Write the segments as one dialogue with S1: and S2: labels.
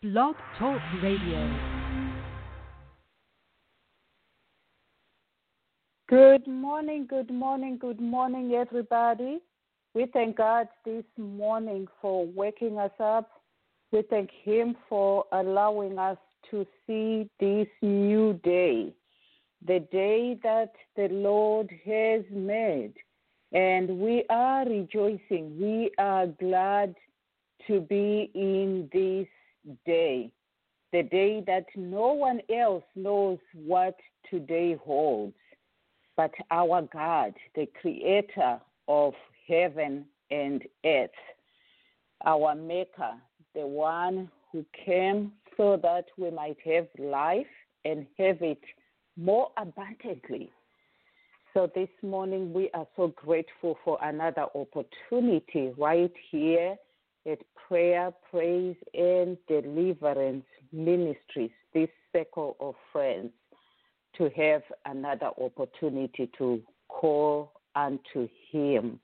S1: Blog Talk Radio.
S2: Good morning, good morning, good morning, everybody. We thank God this morning for waking us up. We thank Him for allowing us to see this new day, the day that the Lord has made. And we are rejoicing. We are glad to be in this day, the day that no one else knows what today holds. But our God, the creator of heaven and earth, our maker, the one who came so that we might have life and have it more abundantly. So this morning we are so grateful for another opportunity right here at Prayer, Praise, and Deliverance Ministries, this circle of friends, to have another opportunity to call unto Him.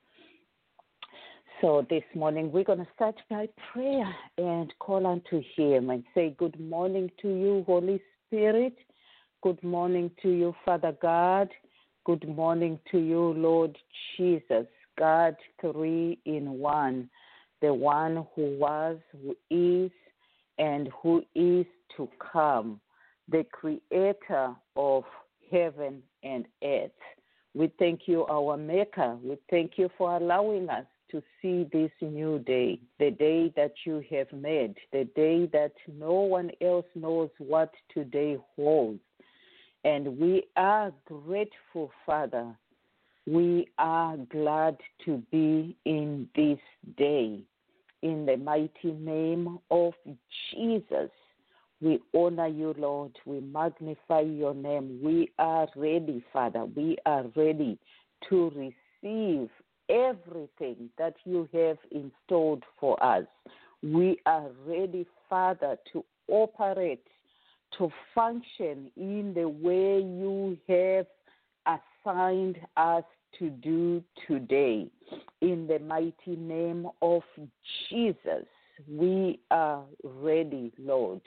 S2: So this morning we're going to start by prayer and call unto Him and say good morning to you, Holy Spirit. Good morning to you, Father God. Good morning to you, Lord Jesus, God 3 in 1, the one who was, who is, and who is to come, the creator of heaven and earth. We thank you, our Maker. We thank you for allowing us to see this new day, the day that you have made, the day that no one else knows what today holds. And we are grateful, Father. We are glad to be in this day. In the mighty name of Jesus, we honor you, Lord. We magnify your name. We are ready, Father. We are ready to receive everything that you have installed for us. We are ready, Father, to operate, to function in the way you have assigned us to do today. In the mighty name of Jesus, we are ready, Lord,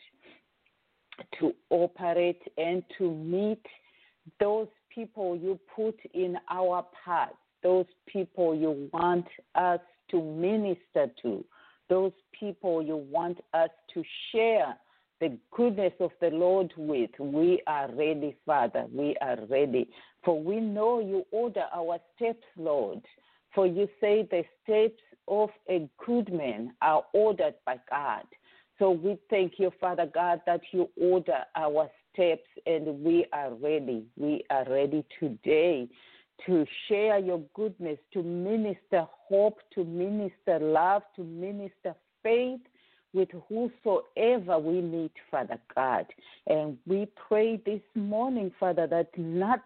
S2: to operate and to meet those people you put in our path, those people you want us to minister to, those people you want us to share the goodness of the Lord with. We are ready, Father. We are ready. For we know you order our steps, Lord. For you say the steps of a good man are ordered by God. So we thank you, Father God, that you order our steps, and we are ready. We are ready today to share your goodness, to minister hope, to minister love, to minister faith with whosoever we meet, Father God. And we pray this morning, Father, that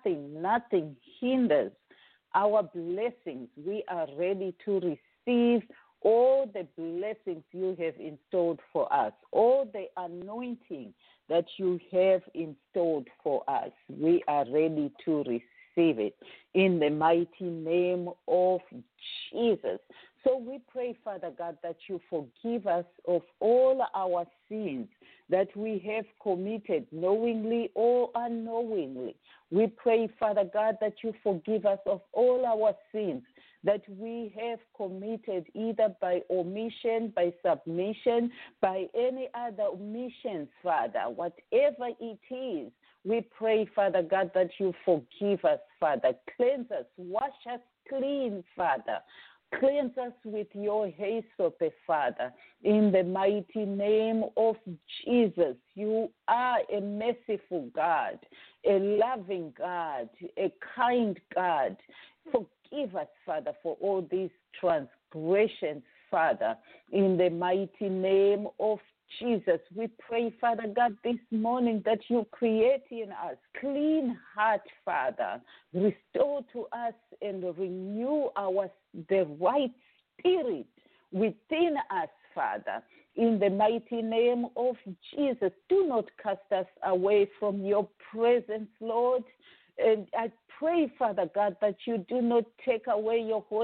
S2: nothing hinders our blessings. We are ready to receive all the blessings you have installed for us, all the anointing that you have installed for us. We are ready to receive it in the mighty name of Jesus. So we pray, Father God, that you forgive us of all our sins that we have committed knowingly or unknowingly. We pray, Father God, that you forgive us of all our sins that we have committed either by omission, by submission, by any other omissions, Father. Whatever it is, we pray, Father God, that you forgive us, Father. Cleanse us, wash us clean, Father. Cleanse us with your hyssop, Father, in the mighty name of Jesus. You are a merciful God, a loving God, a kind God. Forgive us, Father, for all these transgressions, Father, in the mighty name of Jesus. We pray, Father God, this morning that you create in us clean heart, Father. Restore to us and renew the right spirit within us, Father. In the mighty name of Jesus, do not cast us away from your presence, Lord. And I pray, Father God, that you do not take away your Holy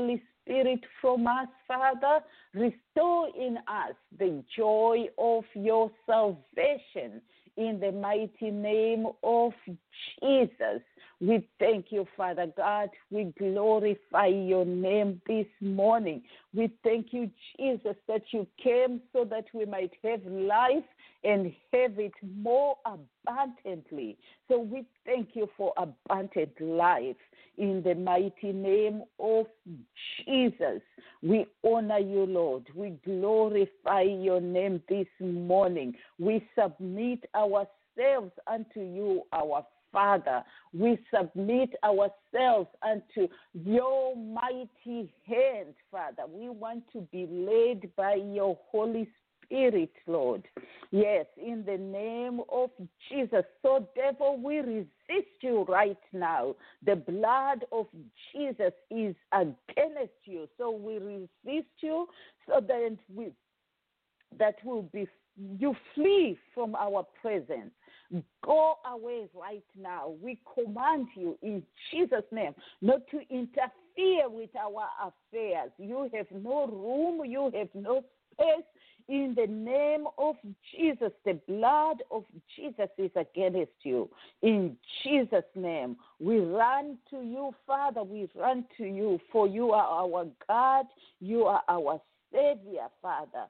S2: Spirit from us, Father. Restore in us the joy of your salvation in the mighty name of Jesus. We thank you, Father God. We glorify your name this morning. We thank you, Jesus, that you came so that we might have life and have it more abundantly. So we thank you for abundant life in the mighty name of Jesus. We honor you, Lord. We glorify your name this morning. We submit ourselves unto you, our Father. We submit ourselves unto your mighty hand, Father. We want to be led by your Holy Spirit, Lord. Yes, in the name of Jesus. So, devil, we resist you right now. The blood of Jesus is against you. So we resist you so that you flee from our presence. Go away right now. We command you in Jesus' name not to interfere with our affairs. You have no room. You have no space. In the name of Jesus, the blood of Jesus is against you. In Jesus' name, we run to you, Father. We run to you, for you are our God. You are our Savior, Father,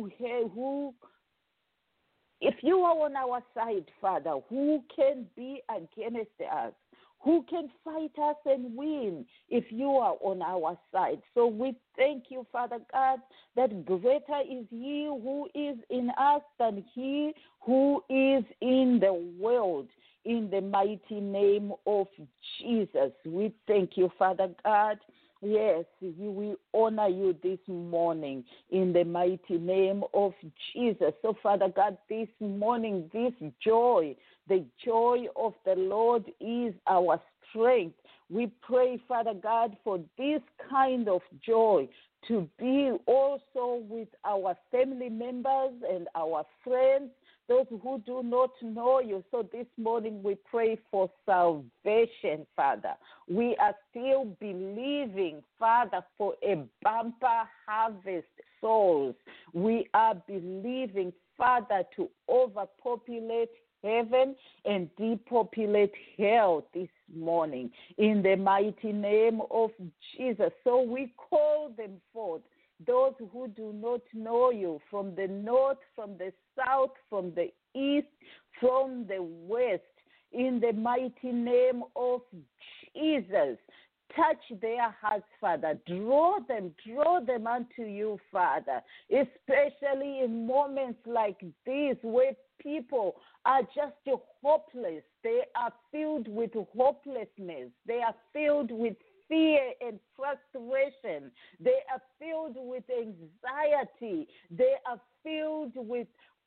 S2: if you are on our side, Father, who can be against us? Who can fight us and win if you are on our side? So we thank you, Father God, that greater is he who is in us than he who is in the world. In the mighty name of Jesus, we thank you, Father God. Yes, we honor you this morning in the mighty name of Jesus. So, Father God, this morning, this joy, the joy of the Lord is our strength. We pray, Father God, for this kind of joy to be also with our family members and our friends, those who do not know you. So this morning we pray for salvation, Father. We are still believing, Father, for a bumper harvest souls. We are believing, Father, to overpopulate heaven and depopulate hell this morning in the mighty name of Jesus. So we call them forth, those who do not know you, from the north, from the south, from the east, from the west, in the mighty name of Jesus. Touch their hearts, Father. Draw them unto you, Father, especially in moments like this where people are just hopeless. They are filled with hopelessness. They are filled with fear and frustration. They are filled with anxiety. They are filled with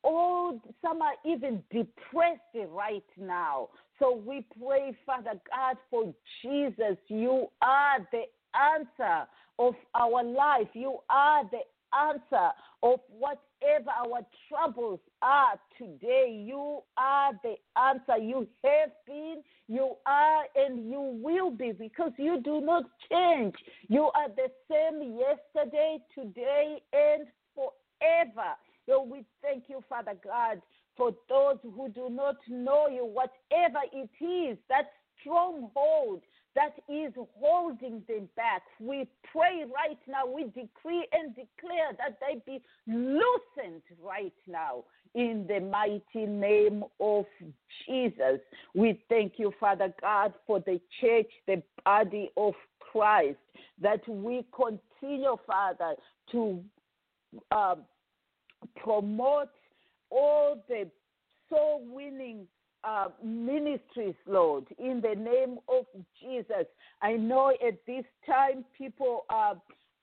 S2: some are even depressed right now. So we pray, Father God, for Jesus. You are the answer of our life. You are the answer of whatever our troubles are today. You are the answer. You have been, you are, and you will be, because you do not change. You are the same yesterday, today, and forever. So we thank you, Father God, for those who do not know you, whatever it is, that stronghold that is holding them back. We pray right now, we decree and declare that they be loosened right now in the mighty name of Jesus. We thank you, Father God, for the church, the body of Christ, that we continue, Father, to promote all the soul-winning ministries, Lord, in the name of Jesus. I know at this time people are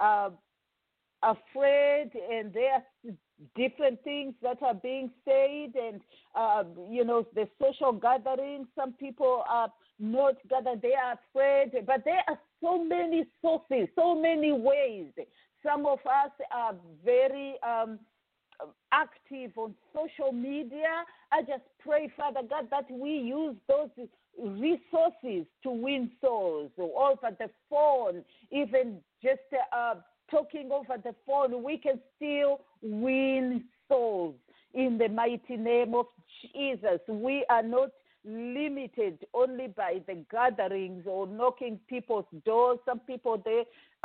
S2: afraid, and there are different things that are being said, and the social gatherings. Some people are not gathered; they are afraid. But there are so many sources, so many ways. Some of us are very active on social media. I just pray, Father God, that we use those resources to win souls over the phone, even just talking over the phone. We can still win souls in the mighty name of Jesus. We are not limited only by the gatherings or knocking people's doors. Some people, they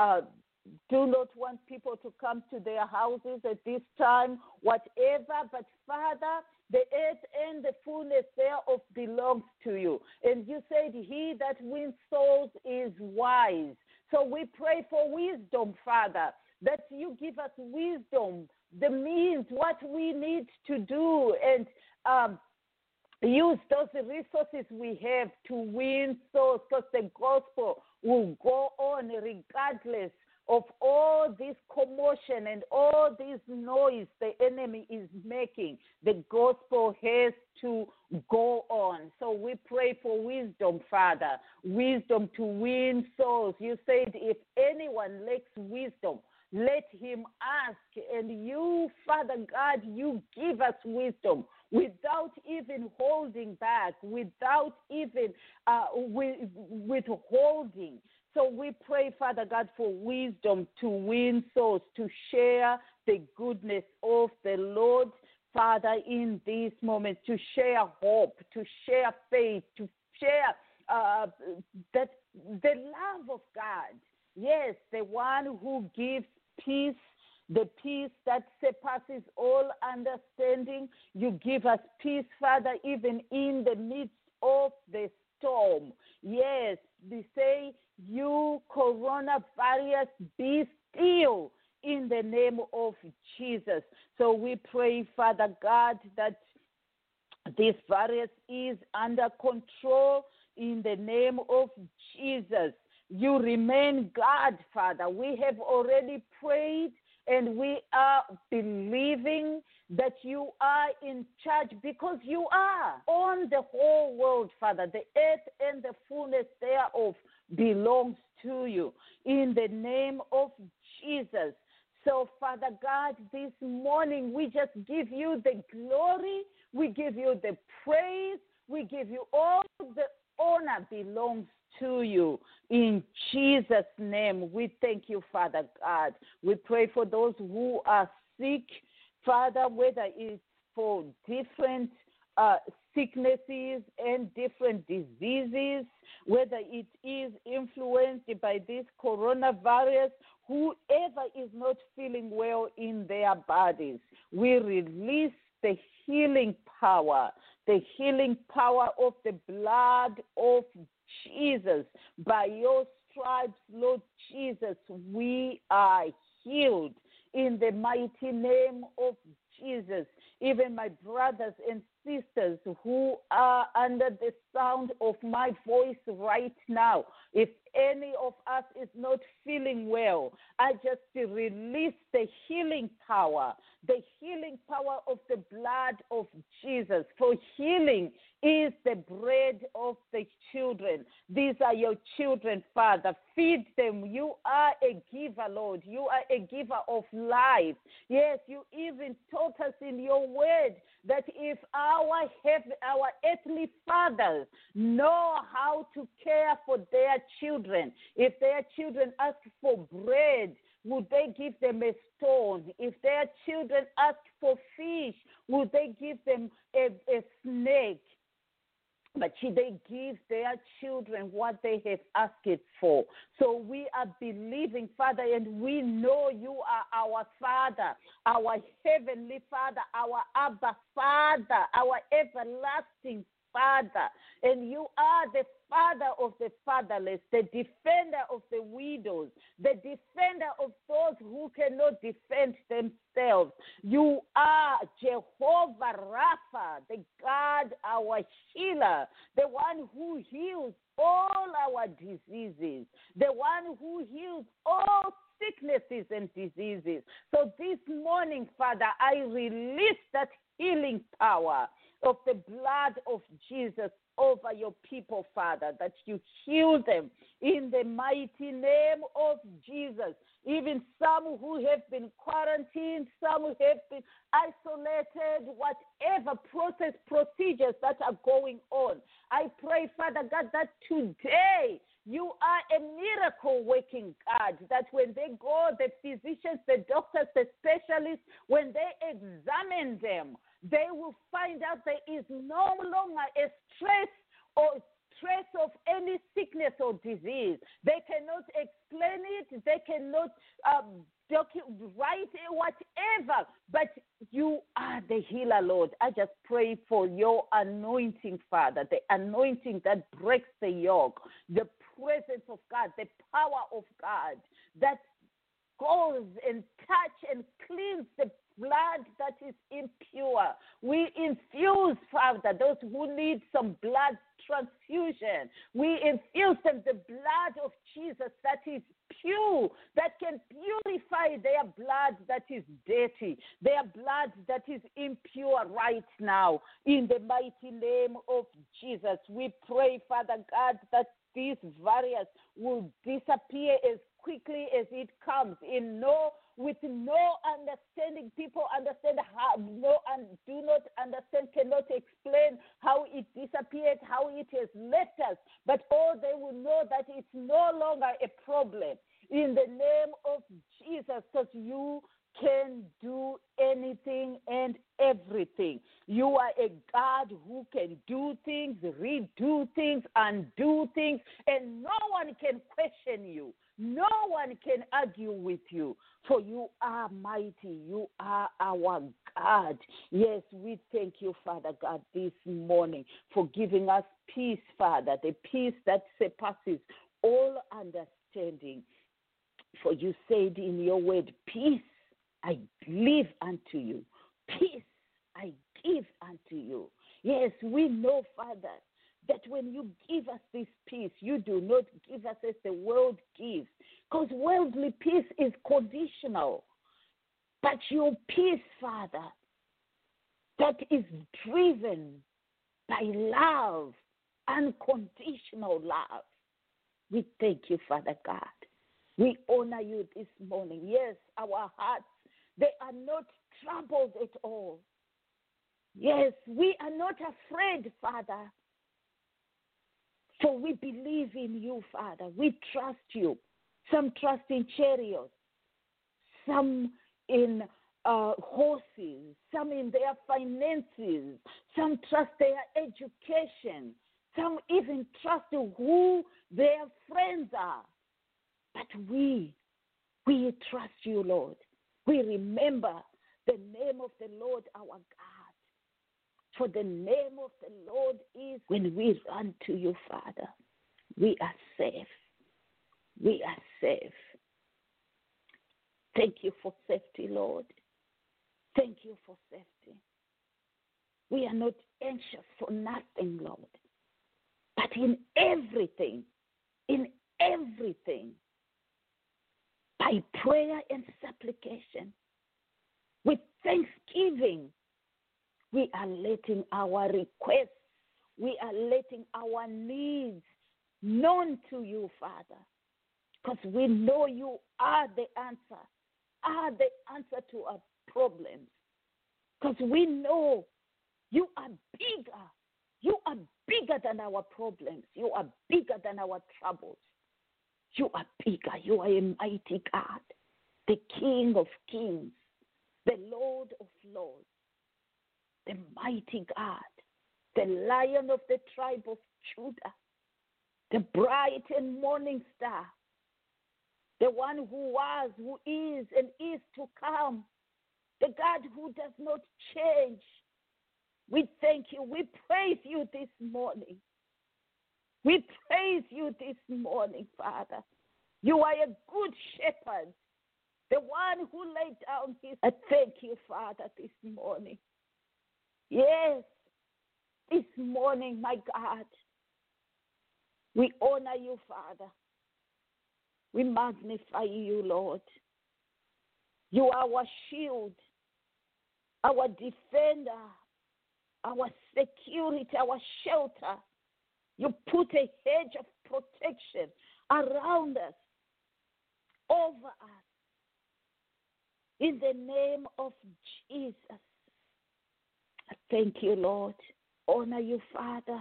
S2: do not want people to come to their houses at this time, whatever. But Father, the earth and the fullness thereof belongs to you. And you said, he that wins souls is wise. So we pray for wisdom, Father, that you give us wisdom, the means, what we need to do, and use those resources we have to win souls, because the gospel will go on regardless of all this commotion and all this noise the enemy is making. The gospel has to go on. So we pray for wisdom, Father, wisdom to win souls. You said if anyone lacks wisdom, let him ask. And you, Father God, you give us wisdom without even holding back, without even withholding. So we pray, Father God, for wisdom to win souls, to share the goodness of the Lord, Father, in this moment, to share hope, to share faith, to share that the love of God. Yes, the one who gives peace, the peace that surpasses all understanding. You give us peace, Father, even in the midst of the storm. Yes, we say, you coronavirus, be still in the name of Jesus. So we pray, Father God, that this virus is under control in the name of Jesus. You remain God, Father. We have already prayed, and we are believing that you are in charge, because you are on the whole world, Father. The earth and the fullness thereof belongs to you in the name of Jesus. So, Father God, this morning we just give you the glory, we give you the praise, we give you all the honor belongs to you. In Jesus' name, we thank you, Father God. We pray for those who are sick, Father, whether it's for different sicknesses and different diseases, whether it is influenced by this coronavirus, whoever is not feeling well in their bodies, we release the healing power of the blood of Jesus. By your stripes, Lord Jesus, we are healed in the mighty name of Jesus. Even my brothers and sisters who are under the sound of my voice right now, if any of us is not feeling well, I just release the healing power of the blood of Jesus. For healing is the bread of the children. These are your children, Father. Feed them. You are a giver, Lord. You are a giver of life. Yes, you even taught us in your word that if our earthly fathers know how to care for their children, if their children ask for bread, would they give them a stone? If their children ask for fish, would they give them a snake? But they give their children what they have asked for. So we are believing, Father, and we know you are our Father, our Heavenly Father, our Abba Father, our everlasting Father. And you are the Father of the fatherless, the defender of the widows, the defender of those who cannot defend themselves. You are Jehovah Rapha, the God, our healer, the one who heals all our diseases, the one who heals all sicknesses and diseases. So this morning, Father, I release that healing power. of the blood of Jesus over your people, Father, that you heal them in the mighty name of Jesus. Even some who have been quarantined, some who have been isolated, whatever procedures that are going on. I pray, Father God, that today you are a miracle working God, that when they go, the physicians, the doctors, the specialists, when they examine them, they will find out there is no longer a stress of any sickness or disease. They cannot explain it. They cannot write it, whatever. But you are the healer, Lord. I just pray for your anointing, Father, the anointing that breaks the yoke, the presence of God, the power of God that goes and touch and cleans the blood that is impure. We infuse, Father, those who need some blood transfusion. We infuse them the blood of Jesus that is pure, that can purify their blood that is dirty, their blood that is impure right now. In the mighty name of Jesus, we pray, Father God, that these virus will disappear as quickly as it comes. With no understanding, people understand how do not understand, cannot explain how it disappeared, how it has left us. But all they will know that it's no longer a problem. In the name of Jesus, because you can do anything and everything. You are a God who can do things, redo things, undo things, and no one can question you. No one can argue with you, for you are mighty. You are our God. Yes, we thank you, Father God, this morning for giving us peace, Father, the peace that surpasses all understanding. For you said in your word, peace I give unto you. Peace I give unto you. Yes, we know, Father, that when you give us this peace, you do not give us as the world gives. Because worldly peace is conditional. But your peace, Father, that is driven by love, unconditional love. We thank you, Father God. We honor you this morning. Yes, our hearts, they are not troubled at all. Yes, we are not afraid, Father. For we believe in you, Father. We trust you. Some trust in chariots, some in horses, some in their finances, some trust their education, some even trust who their friends are. But we trust you, Lord. We remember the name of the Lord our God. For the name of the Lord is when we run to you, Father, we are safe. We are safe. Thank you for safety, Lord. Thank you for safety. We are not anxious for nothing, Lord. But in everything, by prayer and supplication, with thanksgiving, we are letting our requests, we are letting our needs known to you, Father, because we know you are the answer to our problems, because we know you are bigger. You are bigger than our problems. You are bigger than our troubles. You are bigger. You are a mighty God, the King of kings, the Lord of lords, the mighty God, the Lion of the tribe of Judah, the bright and morning star, the one who was, who is, and is to come, the God who does not change. We thank you. We praise you this morning. We praise you this morning, Father. You are a good shepherd, the one who laid down his. I thank you, Father, this morning. Yes, this morning, my God, we honor you, Father. We magnify you, Lord. You are our shield, our defender, our security, our shelter. You put a hedge of protection around us, over us. In the name of Jesus. I thank you, Lord. Honor you, Father.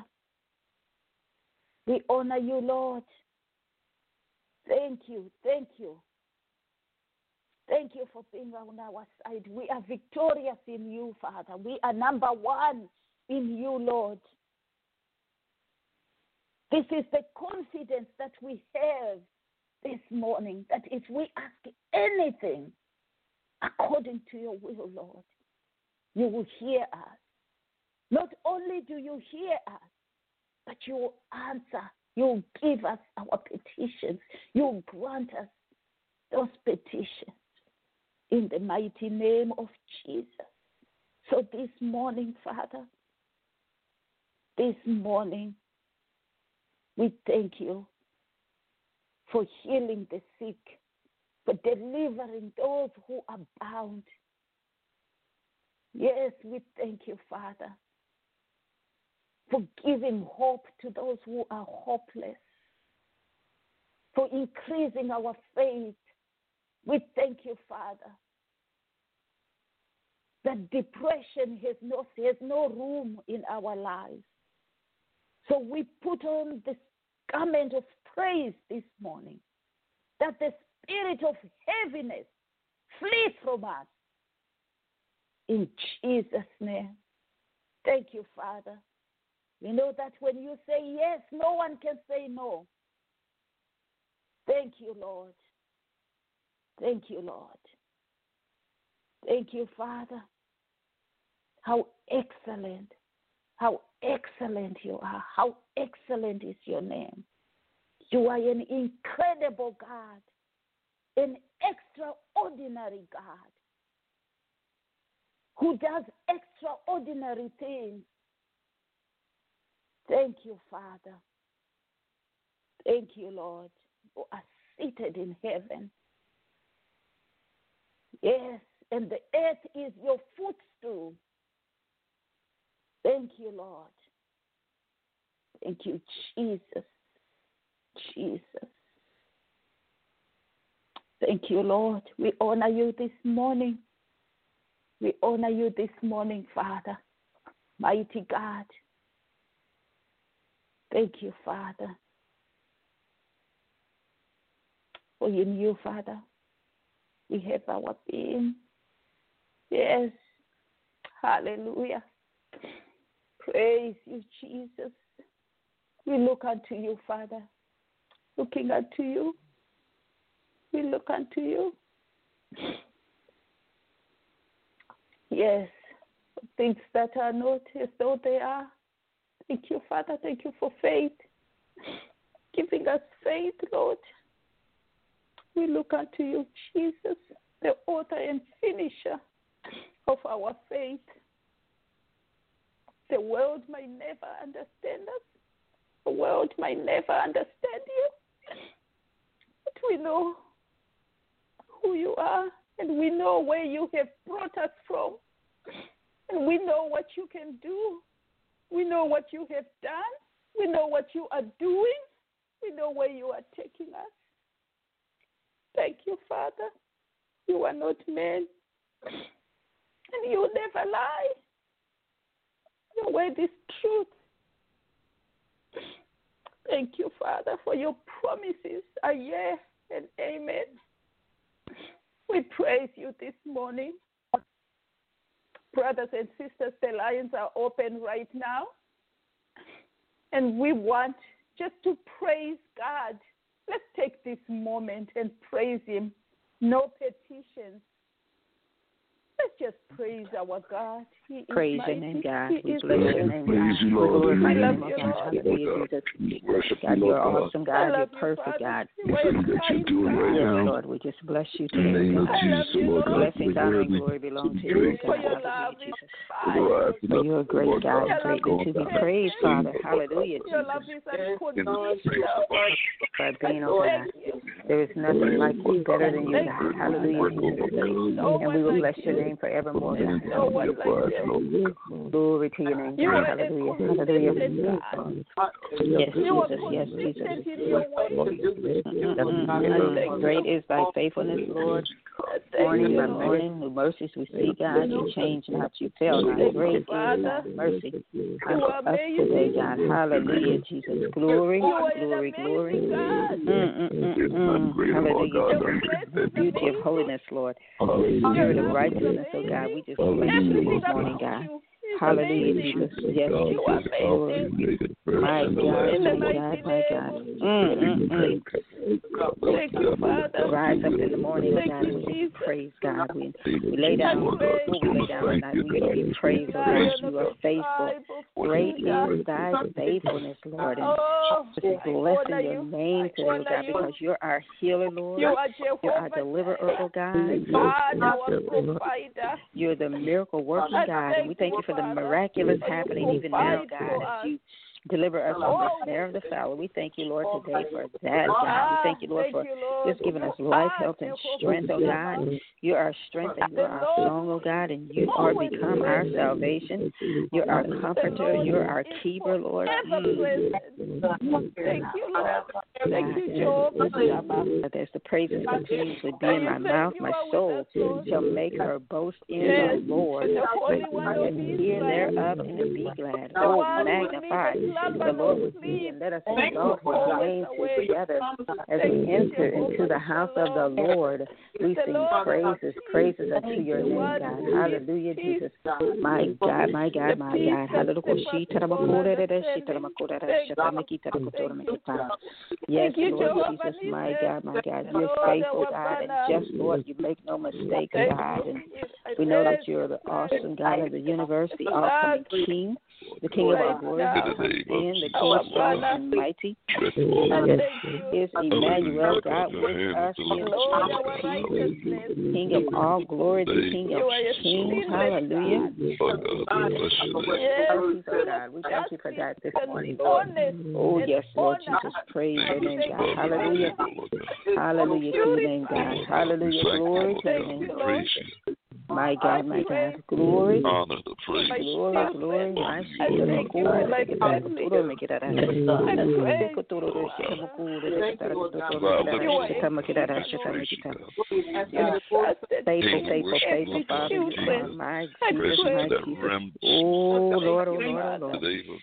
S2: We honor you, Lord. Thank you. Thank you. Thank you for being on our side. We are victorious in you, Father. We are number one in you, Lord. This is the confidence that we have this morning, that if we ask anything according to your will, Lord, you will hear us. Not only do you hear us, but you will answer. You will give us our petitions. You will grant us those petitions in the mighty name of Jesus. So this morning, Father, this morning, we thank you for healing the sick, for delivering those who are bound. Yes, we thank you, Father, for giving hope to those who are hopeless, for increasing our faith. We thank you, Father, that depression has no room in our lives. So we put on this garment of praise this morning, that the spirit of heaviness flee from us. In Jesus' name. Thank you, Father. We know that when you say yes, no one can say no. Thank you, Lord. Thank you, Lord. Thank you, Father. How excellent you are. How excellent is your name. You are an incredible God, an extraordinary God who does extraordinary things. Thank you, Father. Thank you, Lord, who are seated in heaven. Yes, and the earth is your footstool. Thank you, Lord. Thank you, Jesus. Jesus. Thank you, Lord. We honor you this morning. We honor you this morning, Father. Mighty God. Thank you, Father. For in you, Father, we have our being. Yes. Hallelujah. Praise you, Jesus. We look unto you, Father. Looking unto you. We look unto you. Yes. Things that are not as though they are. Thank you, Father. Thank you for faith. Giving us faith, Lord. We look unto you, Jesus, the author and finisher of our faith. The world might never understand us. The world might never understand you. But we know who you are, and we know where you have brought us from. And we know what you can do. We know what you have done. We know what you are doing. We know where you are taking us. Thank you, Father. You are not man, and you never lie. Your word is truth. Thank you, Father, for your promises are yes and amen. We praise you this morning. Brothers and sisters, the lines are open right now. And we want just to praise God. Let's take this moment and praise him. No petitions. Let's just praise our God. He is
S3: praise
S2: mighty.
S3: your name, God.
S2: He
S3: We
S2: is
S3: bless your name, God. We glorify your name, God. Hallelujah, Jesus. God, you're awesome, God. You're perfect, God. Yes, Lord, we just bless you today, God. Blessings, honor, and glory belong to you, God. Hallelujah, Jesus. For you're a great God, greatly to be praised, Father. Hallelujah, Jesus. For being, oh God, there is nothing like you, better than you, God. Hallelujah, Jesus. And we will bless your name forevermore, God. Glory to your name. Hallelujah. Hallelujah. Yes, Jesus. Yes, Jesus. Great is thy faithfulness, Lord. Morning by morning, new mercies we see, God. You change not, you fail not. Great is thy mercy unto us today, God. Hallelujah, Jesus. Glory, glory, glory. Hallelujah. The beauty of holiness, Lord. Spirit of righteousness, oh God. We just bless you this morning, God. Hallelujah, Jesus. Yes, Jesus. Glory. My God, my God, my God. Rise up in the morning, God, and we give you praise, God. We lay down, we lay down at night. We give you praise, oh God. You are faithful. Great is thy faithfulness, Lord. And just blessing your name today, oh God, because you're our healer, Lord. You're our deliverer, oh God. You're the miracle working God. And we thank you for the miraculous happening even now, God, as you deliver us from the snare of the fowler. We thank you, Lord, today for that, God. We thank you, Lord, for just giving us life, health, and strength, oh God. You are our strength and you're our song, oh God, and you are become our salvation. You're our comforter. You're our keeper, Lord. Thank you, Lord. Thank you, Jehovah. As the praises continuously be in my mouth, my soul shall make her boast in the Lord. Hear thereof and be glad. Oh, magnify the Lord with me, and let us exalt his name together as we enter into the house of the Lord. We sing praises unto your name, God. Hallelujah, Jesus. My God, my God, my God. Yes, Lord Jesus, my God, my God. You're faithful, God, and just, Lord. You make no mistakes, God. And we know that you're the awesome God of the universe, the all-coming King. The King of our glory has come in, the King strong and mighty. Is Emmanuel, God with us, King of all glory, the King of kings. Hallelujah. God, we thank you for that this morning, Lord. Oh, yes, Lord Jesus, praise your name, God. Hallelujah. Hallelujah to your name, God. Hallelujah. Glory to your name, Lord. My God, my God, glory, honor, the praise, glory, glory, my faithful Father, my Jesus, my Jesus. Oh Lord, oh Lord, oh Lord.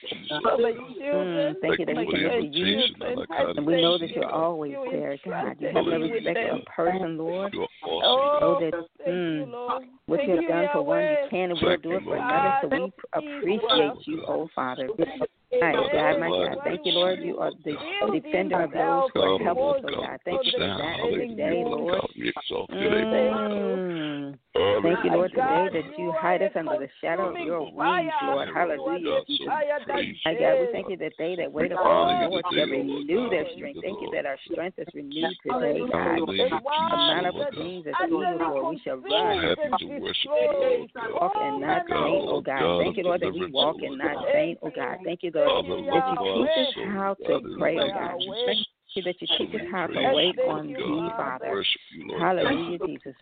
S3: Thank you that we can never use, and we know that you're always there, God. You have never respected a person, Lord. Oh, that. What you have done for one, you can and will do it for another. So we appreciate you, oh Father. My God, my God. Thank you, Lord. You are the defender of those who are helpless, oh God. Thank you for that today, Lord. Thank you, Lord, today that you hide us under the shadow of your wings, Lord. Hallelujah. My God, we thank you that they that wait upon the Lord shall renew their strength. Thank you that our strength is renewed today, God. A man of wings as eagles, Lord. We shall run, walk and not faint, oh God. Thank you, Lord, that we walk and not faint, oh God. Thank you, Lord, that you teach us how to pray, oh God. Thank you that you teach us how to wait on thee, Father. Hallelujah, Jesus.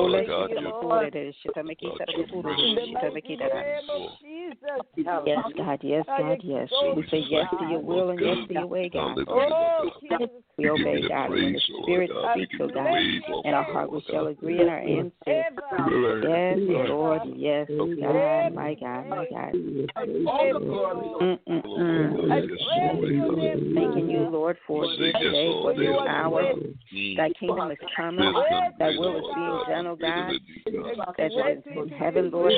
S3: Yes, God, yes, God, yes. We say yes to your will and yes to your way, God. We obey, God. When the Spirit speaks, oh God, in our heart we shall agree in our end. Yes, Lord, yes, God, my God, my God. Thanking you, Lord, for this day, for this hour. Thy kingdom is coming. Thy will is being done, oh God, as it is in heaven, Lord.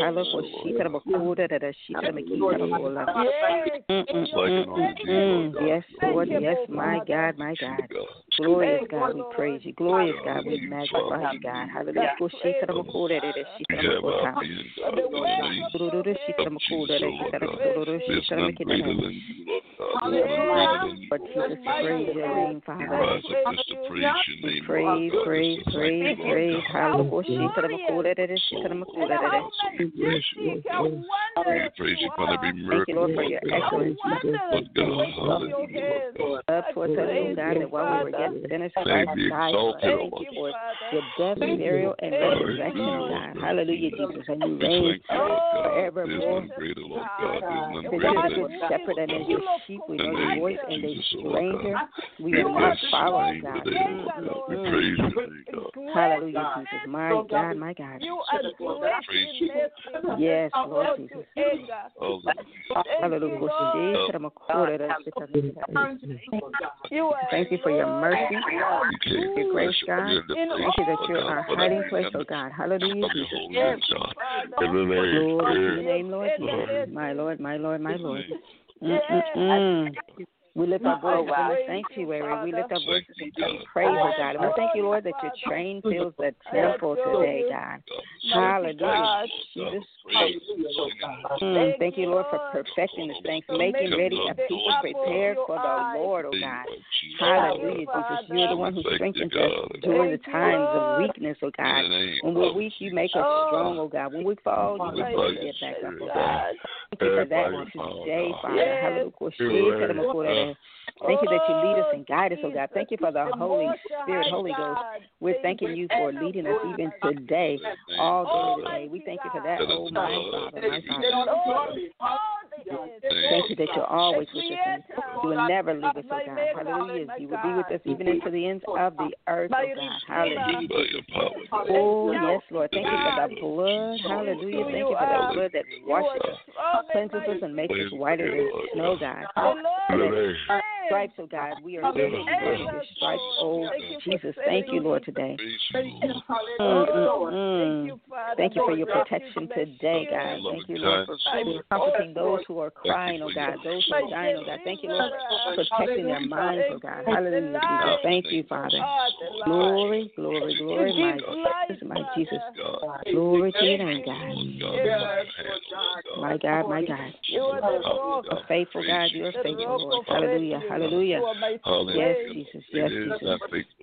S3: Yes, Lord, yes, my God, my God. Glorious God, we praise you. Glorious God, we magnify you, God. Hallelujah. But Jesus, praise your name, Father. Praise, praise, praise, praise. Hallelujah.
S4: praise you for every miracle.
S3: Thank you, Lord, for your excellence.
S4: Lord God, hallelujah, Lord God.
S3: Up towards us, oh God, that while we were yet sinners, Christ died for us. Thank you for your death, burial, and resurrection, oh God. Hallelujah, Jesus. And you reign forevermore. Since you're the good shepherd and as your sheep, we know your voice, and a stranger we will not follow, oh God.
S4: We praise you, God.
S3: Hallelujah, Jesus. My God, my God. Yes, Lord Jesus. Hallelujah. Thank you for your mercy, your grace, God. Thank you that you're our hiding place, oh God. Hallelujah, Jesus. Glory to your name, Lord Jesus. My Lord, my Lord, my Lord. We lift our voices in the sanctuary. We lift our voices in praise, oh God. And we thank you, Lord, that your train fills the temple today, God. Hallelujah, Jesus. Thank you, Lord, for perfecting the things, making ready a people prepared for the Lord, oh God. Hallelujah, Jesus. You're the one who strengthens us during the times of weakness, oh God. When we're weak, you make us strong, oh God. When we fall, you make us get back up, oh God. Thank you for that today, Father. Hallelujah. Thank you that you lead us and guide us, oh God. Thank you for the Holy Spirit, Holy Ghost. We're thanking you for leading us even today, all day today. We thank you for that, oh my Father, my Father. Thank you that you're always with us and you will never leave us, oh God. Hallelujah. You will be with us even into the ends of the earth, oh God. Hallelujah. Oh, yes, Lord. Thank you for the blood. Hallelujah. Thank you for the blood that washes us, cleanses us, and makes us whiter than snow, God. Stripes, oh God, we are healed because of your stripes, oh Jesus. Thank you, Lord, today. Thank you for your protection today, God. Thank you, Lord, for comforting those who are crying, oh God, those who are dying, oh God. Thank you, Lord, for protecting their minds, oh God. Hallelujah, Jesus. Thank you, Father. Glory, glory, glory, my Jesus. Glory to your name, God. My God, my God. A faithful God, you are faithful, Lord. Hallelujah, hallelujah. Yes, Jesus, yes, Jesus.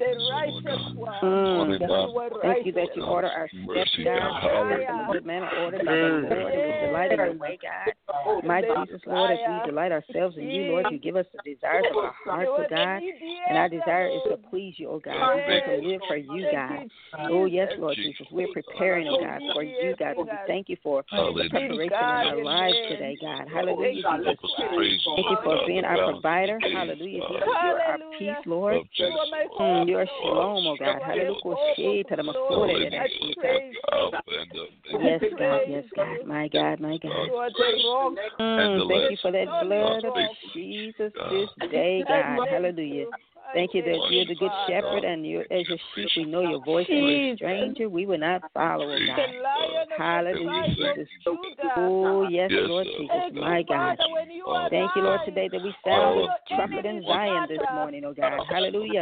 S3: Thank you that you order our steps, God. Good manner ordered by the Lord, and we delight in your way, God. My Jesus, Lord, as we delight ourselves in you, Lord, you give us the desires of our hearts, oh God. And our desire is to please you, oh God. We want to live for you, God. Oh, yes, Lord Jesus. We're preparing, oh God, for you, God. We thank you for the preparation in our lives today, God. Hallelujah, Jesus. Thank you for being our provider. Hallelujah, Jesus. You're our peace, Lord. You're shalom, oh God. Hallelujah. Yes, God. Yes, God. My God, my God. Thank you for that blood of Jesus this day, God. Hallelujah. Thank you that you're the good shepherd, and you're, as your sheep, we know your voice, and a stranger we will not follow, oh God. Hallelujah, Jesus. Oh, yes, Lord Jesus, my God. Thank you, Lord, today that we sound the trumpet in Zion this morning, oh God. Hallelujah.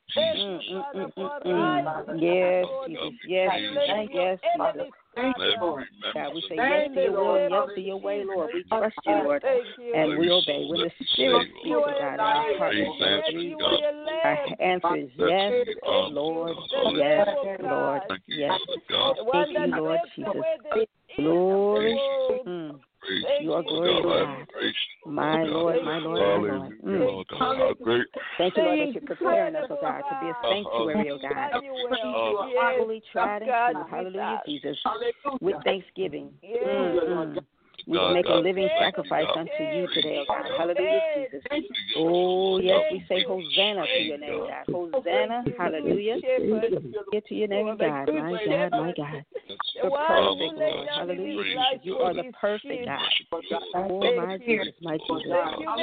S3: Yes, Jesus. Yes, Jesus. Yes, Jesus. God, we say yes to your will and yes to your way, Lord. We trust you, Lord, and we obey. When the Spirit speaks, God, in our heart, our answer is yes, Lord, yes, Lord, yes. Thank you, Lord Jesus. Glory. You are glorious, God. My Lord, my Lord, my Lord. Thank you, Lord, that you're preparing us, oh God, to be a sanctuary, oh God. Fully tried and true. Hallelujah, Jesus. With thanksgiving. We make a living sacrifice unto you today, oh God. Hallelujah, Jesus. Oh, yes, we say Hosanna to your name, God. Hosanna, hallelujah. Get to your name, God. My God, my God. You're perfect, Lord. Hallelujah, Jesus. You are the perfect God. Oh, my Jesus, my Jesus.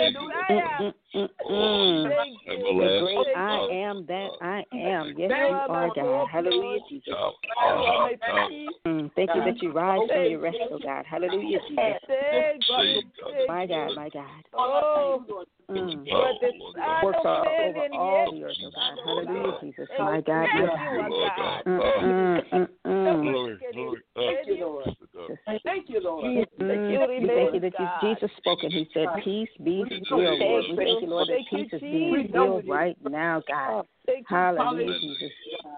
S3: The great I am that I am. Yes, you are, God. Hallelujah, Jesus. Thank you that you rise from your rest, oh God. Hallelujah, Jesus. My God, my God. Works all over all the earth, oh God. Hallelujah, Jesus. My God, my God.
S5: Thank you, Lord.
S3: We thank you that Jesus spoke and he said, peace be still, Lord. We thank you, Lord, that peace is being still right now, God. Hallelujah, Jesus.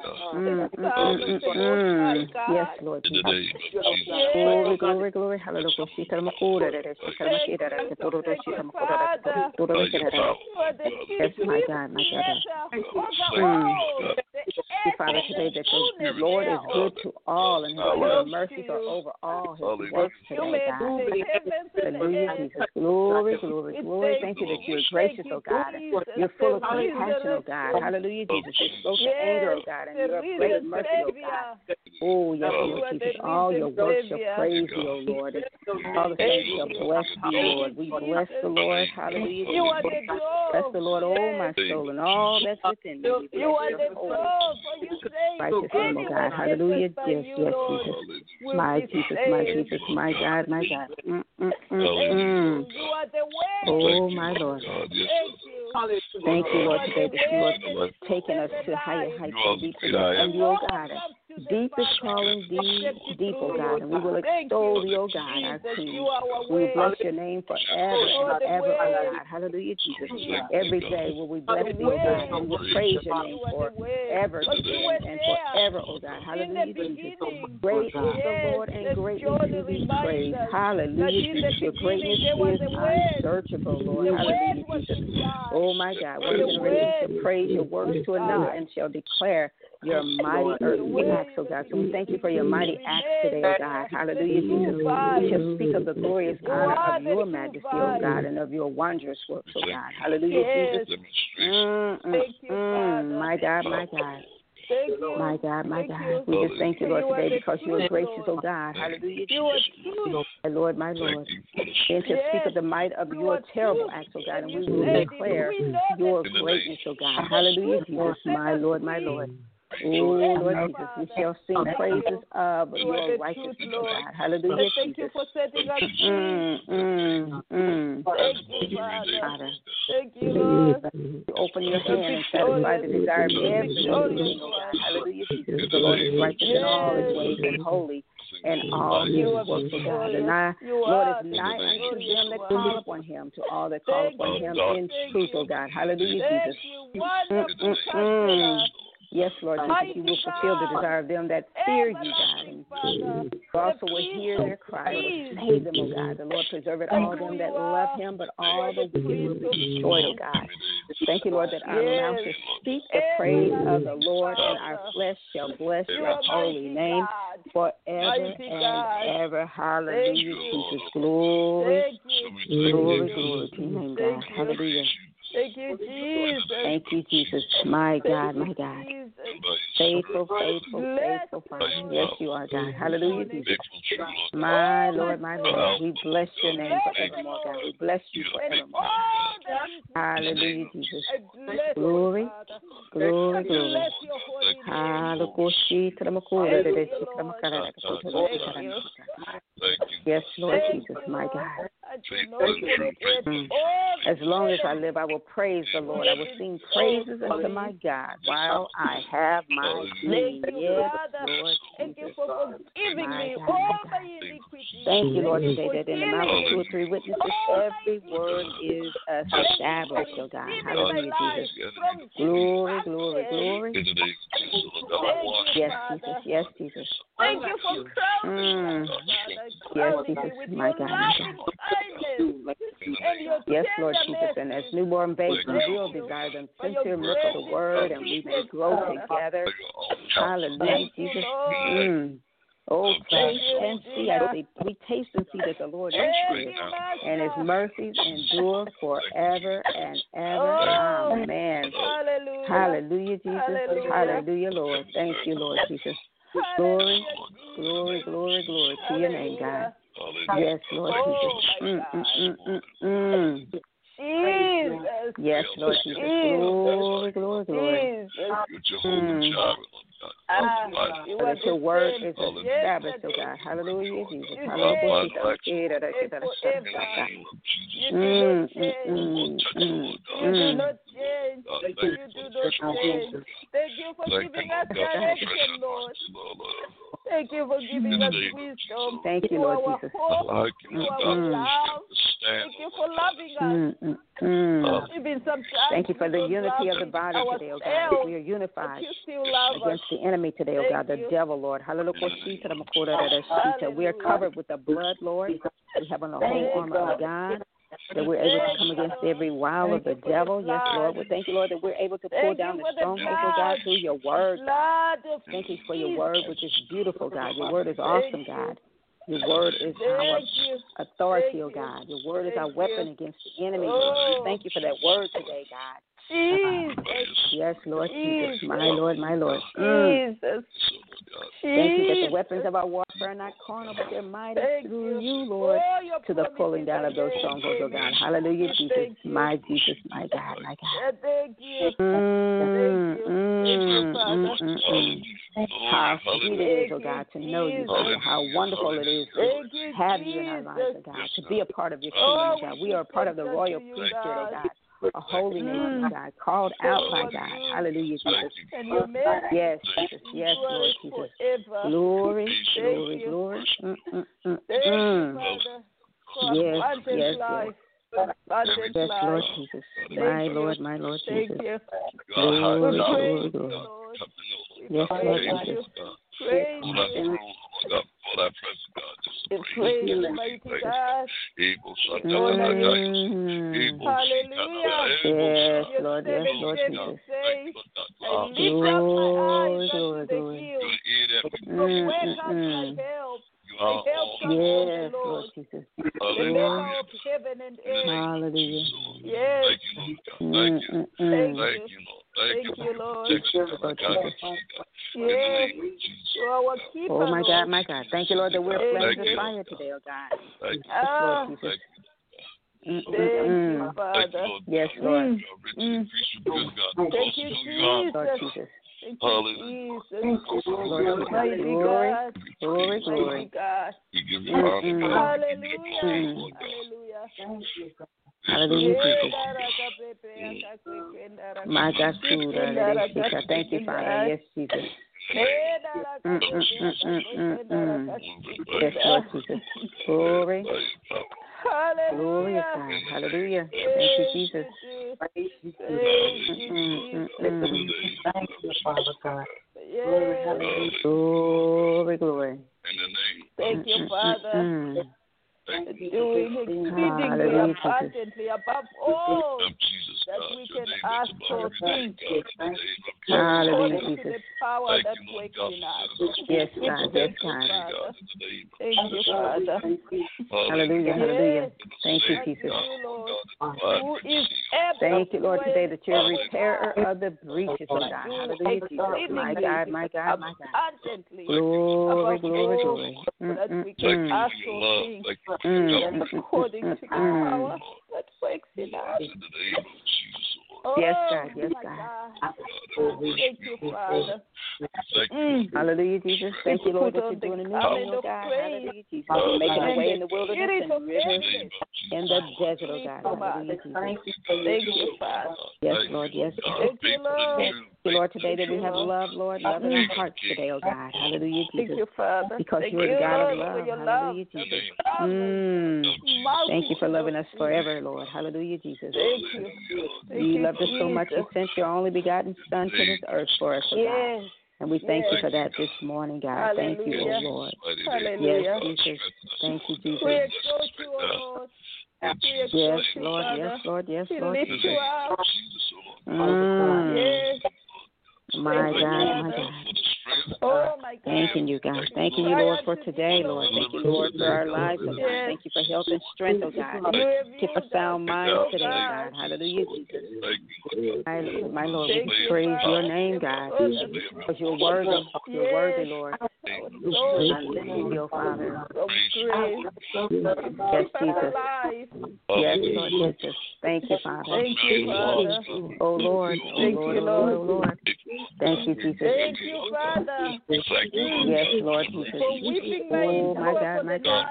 S3: Yes, Lord Jesus. Glory, glory, glory. Hallelujah. Yes, my God, my God. Thank you, Father, today that the Lord is good to all and his mercies are over all his works today, God. Hallelujah, Jesus. Glory, glory, glory. Thank you that you're gracious, oh God. You're full of compassion, oh God. Hallelujah, Jesus. You're slow to anger, oh God, and you're of great mercy, oh God. Oh, yes, Lord Jesus. All your works shall praise you, oh Lord. All the things shall bless you, Lord. We bless the Lord. Hallelujah, Jesus. Bless the Lord, oh my soul, and all that's within me. You are the righteous name, oh God. Hallelujah. Yes, yes, Jesus. My Jesus, my Jesus, my God, my God. Oh, my Lord. Thank you, Lord, today that you are taking us to higher heights and deeper depths. And you, oh God, deep is calling deep, oh God, and we will extol you, oh God, our King. We will bless your name forever and ever, oh God. Hallelujah, Jesus. Every day will we bless you, oh God, and we will praise your name forever and forever, oh God. Hallelujah, Jesus. Great is the Lord and greatly to be praised. Hallelujah, Jesus. Your greatness is unsearchable, Lord. Hallelujah, Jesus. Oh my God, one generation shall praise your works to another and shall declare your mighty earthly acts, oh God. So we thank you for your mighty acts today, oh God. Hallelujah, Jesus. We shall speak of the glorious honor of your majesty, oh God, and of your wondrous works, oh God. Hallelujah, Jesus. My God, my God. My God, my God. We just thank you, Lord, today because you are gracious, oh God. Hallelujah, Jesus. My Lord, my Lord. And to speak of the might of your terrible acts, oh God, and we will declare your greatness, oh God. Hallelujah, Jesus. My Lord, my Lord. Oh, Lord Jesus, we shall sing praises of your righteousness, oh God. Hallelujah,
S2: Thank you for setting us free.
S3: Father.
S2: Thank you, Lord.
S3: Open your hand and satisfy the desire of every living, oh God. Hallelujah, Jesus. The Lord is righteous in all his ways and holy and all his works, oh God. And Lord, is nigh unto them that call upon him, to all that call upon him in truth, oh God. Hallelujah, Jesus. Yes, Lord Jesus, you will fulfill the desire of them that fear you, God. And you also will hear their cry, and save them, oh God. The Lord preserveth all them that love him, but all the wicked will be destroyed, oh God. Thank you, Lord, that our mouth shall speak the praise of the Lord, and our flesh shall bless your holy name forever and ever. Hallelujah, Jesus. Glory, glory, glory to your name, God. Hallelujah.
S2: Thank you, Jesus.
S3: Thank you, Jesus. My God, my God. Faithful, faithful, faithful Father. Yes, you are, God. Hallelujah, Jesus. My Lord, my Lord. We bless your name forevermore, God. We bless you forevermore. Hallelujah, Jesus. Glory, glory, glory. Yes, Lord Jesus, my God. As long as I live, I will praise the Lord. I will sing praises unto my God while I have my being. Yes, Lord.
S2: Thank you for forgiving me all my iniquities.
S3: Thank you, Lord, today that in the mouth of 2 or 3 witnesses, every word is established, oh God. Hallelujah, Jesus. Glory, glory, glory. Yes, Jesus. Yes, Jesus.
S2: Thank you for crowning
S3: Yes, Jesus. My God, my God. Yes, Lord Jesus. And as newborn babes, we will desire them sincere milk of the word, and we may grow together. Hallelujah, Jesus. Oh, taste and see. I say, we taste and see that the Lord is good, and his mercies endure forever and ever. Amen. Hallelujah, Jesus. Hallelujah, Lord. Thank you, Lord Jesus. Glory, glory, glory, glory to your name, God. Yes, Lord Jesus.
S2: Jesus.
S3: Yes, Lord Jesus. Glory, glory, glory. That your word is established, oh God. Hallelujah, Jesus. Hallelujah.
S2: Thank you for giving us direction, Lord. Thank you for giving us wisdom.
S3: Thank you, Lord Jesus.
S2: Hope, you are love. Thank you for loving us. Even sometimes
S3: thank you for the unity of the body today, oh God. We are unified against the enemy today, oh God, the devil, Lord. We are covered with the blood, Lord. We have on the whole armor of God, that we're able to come against every wile of the devil. Yes, Lord. We thank you, Lord, that we're able to pull down the strongholds, oh God, through your word. Thank you for your word, which is beautiful, God. Your word is awesome, God. Your word is our authority, oh God. Your word is our weapon against the enemy. Thank you for that word today, God. Yes, Lord Jesus, my Lord, my Lord.
S2: Jesus.
S3: Thank you that the weapons of our warfare are not carnal, but they're mighty through you, Lord, to the pulling down of those strongholds, oh God. Hallelujah, Jesus, my God, my God.
S2: Thank you.
S3: How sweet it is, oh God, to know you, Father. How wonderful it is to have you in our lives, oh God, to be a part of your kingdom, God. We are a part of the royal priesthood, oh God. A holy nation, God, called out by God. Hallelujah, Jesus. Yes, Jesus. Yes, Lord Jesus. Glory, glory, glory. Yes, yes, yes. Yes, Lord Jesus. My Lord, Jesus. Glory, glory, glory. Yes, Lord Jesus.
S2: Praise mighty God. Hallelujah.
S3: Yes, Lord, yes, Lord Jesus.
S2: I lift up my eyes unto the hills. From where comes my help? My help comes from the Lord.
S3: Jesus.
S2: The maker of heaven and earth.
S3: Hallelujah.
S2: Yes.
S3: Thank you.
S2: Thank you, Lord. Yes. You are our keeper.
S3: Oh, my God, my God. Thank you, Lord, that we're flames of fire today, oh God. Yes, Lord Jesus.
S2: Thank you, Father.
S3: Yes, Lord.
S2: Thank you, Jesus.
S3: Lord Jesus.
S2: Thank you, Jesus.
S3: Lord,
S2: Mighty
S3: glory,
S2: God.
S3: glory, glory.
S2: Mighty God.
S4: Hallelujah.
S2: Hallelujah.
S3: Hallelujah, Jesus. My God, thank you, Father. Yes, Jesus. Yes, Lord Jesus. Glory. Glorious God. Hallelujah. Thank you, Jesus.
S2: Thank you, Father God.
S3: Glory, glory.
S2: Thank you, Father. Doing exceedingly abundantly above all that we can ask or think.
S3: Hallelujah,
S2: According to the power that works in us.
S3: Yes, God. Yes, God.
S2: Thank you, Father.
S3: Hallelujah, hallelujah. Thank you, Jesus.
S2: Who is able?
S3: Thank you, Lord, today that you're a repairer of the breaches, oh God. Hallelujah, Jesus. My God, my God, my God. Glory, glory, glory.
S2: That we can ask or think. According to the power that works in us.
S3: Yes, God. Yes, God.
S2: Thank you, Father.
S3: Hallelujah, Jesus. Thank you, Lord, that you're doing a new thing, oh God. Hallelujah, Jesus. You're making a way in the wilderness and rivers in the desert, oh God. Hallelujah, Jesus.
S2: Thank you, Father.
S3: Yes, Lord. Yes, Lord.
S2: Thank you, Lord.
S3: Thank you, Lord, today that we have love, Lord, love in our hearts today, oh God. Hallelujah, Jesus.
S2: Thank you, Father.
S3: Because you are the God of love. Hallelujah, Jesus. Thank you for loving us forever, Lord. Hallelujah, Jesus.
S2: Thank you.
S3: You loved us so much, you sent your only begotten Son to this earth for us, oh God. And we thank you for that this morning, God.
S2: Hallelujah.
S3: Thank you, oh Lord.
S2: Hallelujah.
S3: Yes, Jesus. Thank you, Jesus.
S2: We exalt you, O Lord.
S3: Yes, Lord. Yes, Lord. Yes, Lord.
S2: We lift you up.
S3: Yes. My God, my God.
S2: Oh, my God.
S3: Thanking you, God. Thanking you, Lord, for today, Lord. Thank you, Lord, for our lives, oh God. Thank you for health and strength, oh God. Keep a sound mind today, oh God. Hallelujah, Jesus. My Lord, we praise your name, God. Because you're worthy. You're worthy, Lord. Your Father. Yes, Jesus. Yes, Lord Jesus. Thank you, Father.
S2: Thank you, Father.
S3: Oh, Lord. Oh,
S2: Thank
S3: Lord.
S2: you,
S3: Oh,
S2: Lord.
S3: Lord. Thank you, Jesus.
S2: Thank you, Father.
S3: Yes, Lord Jesus. Oh, my God, my God.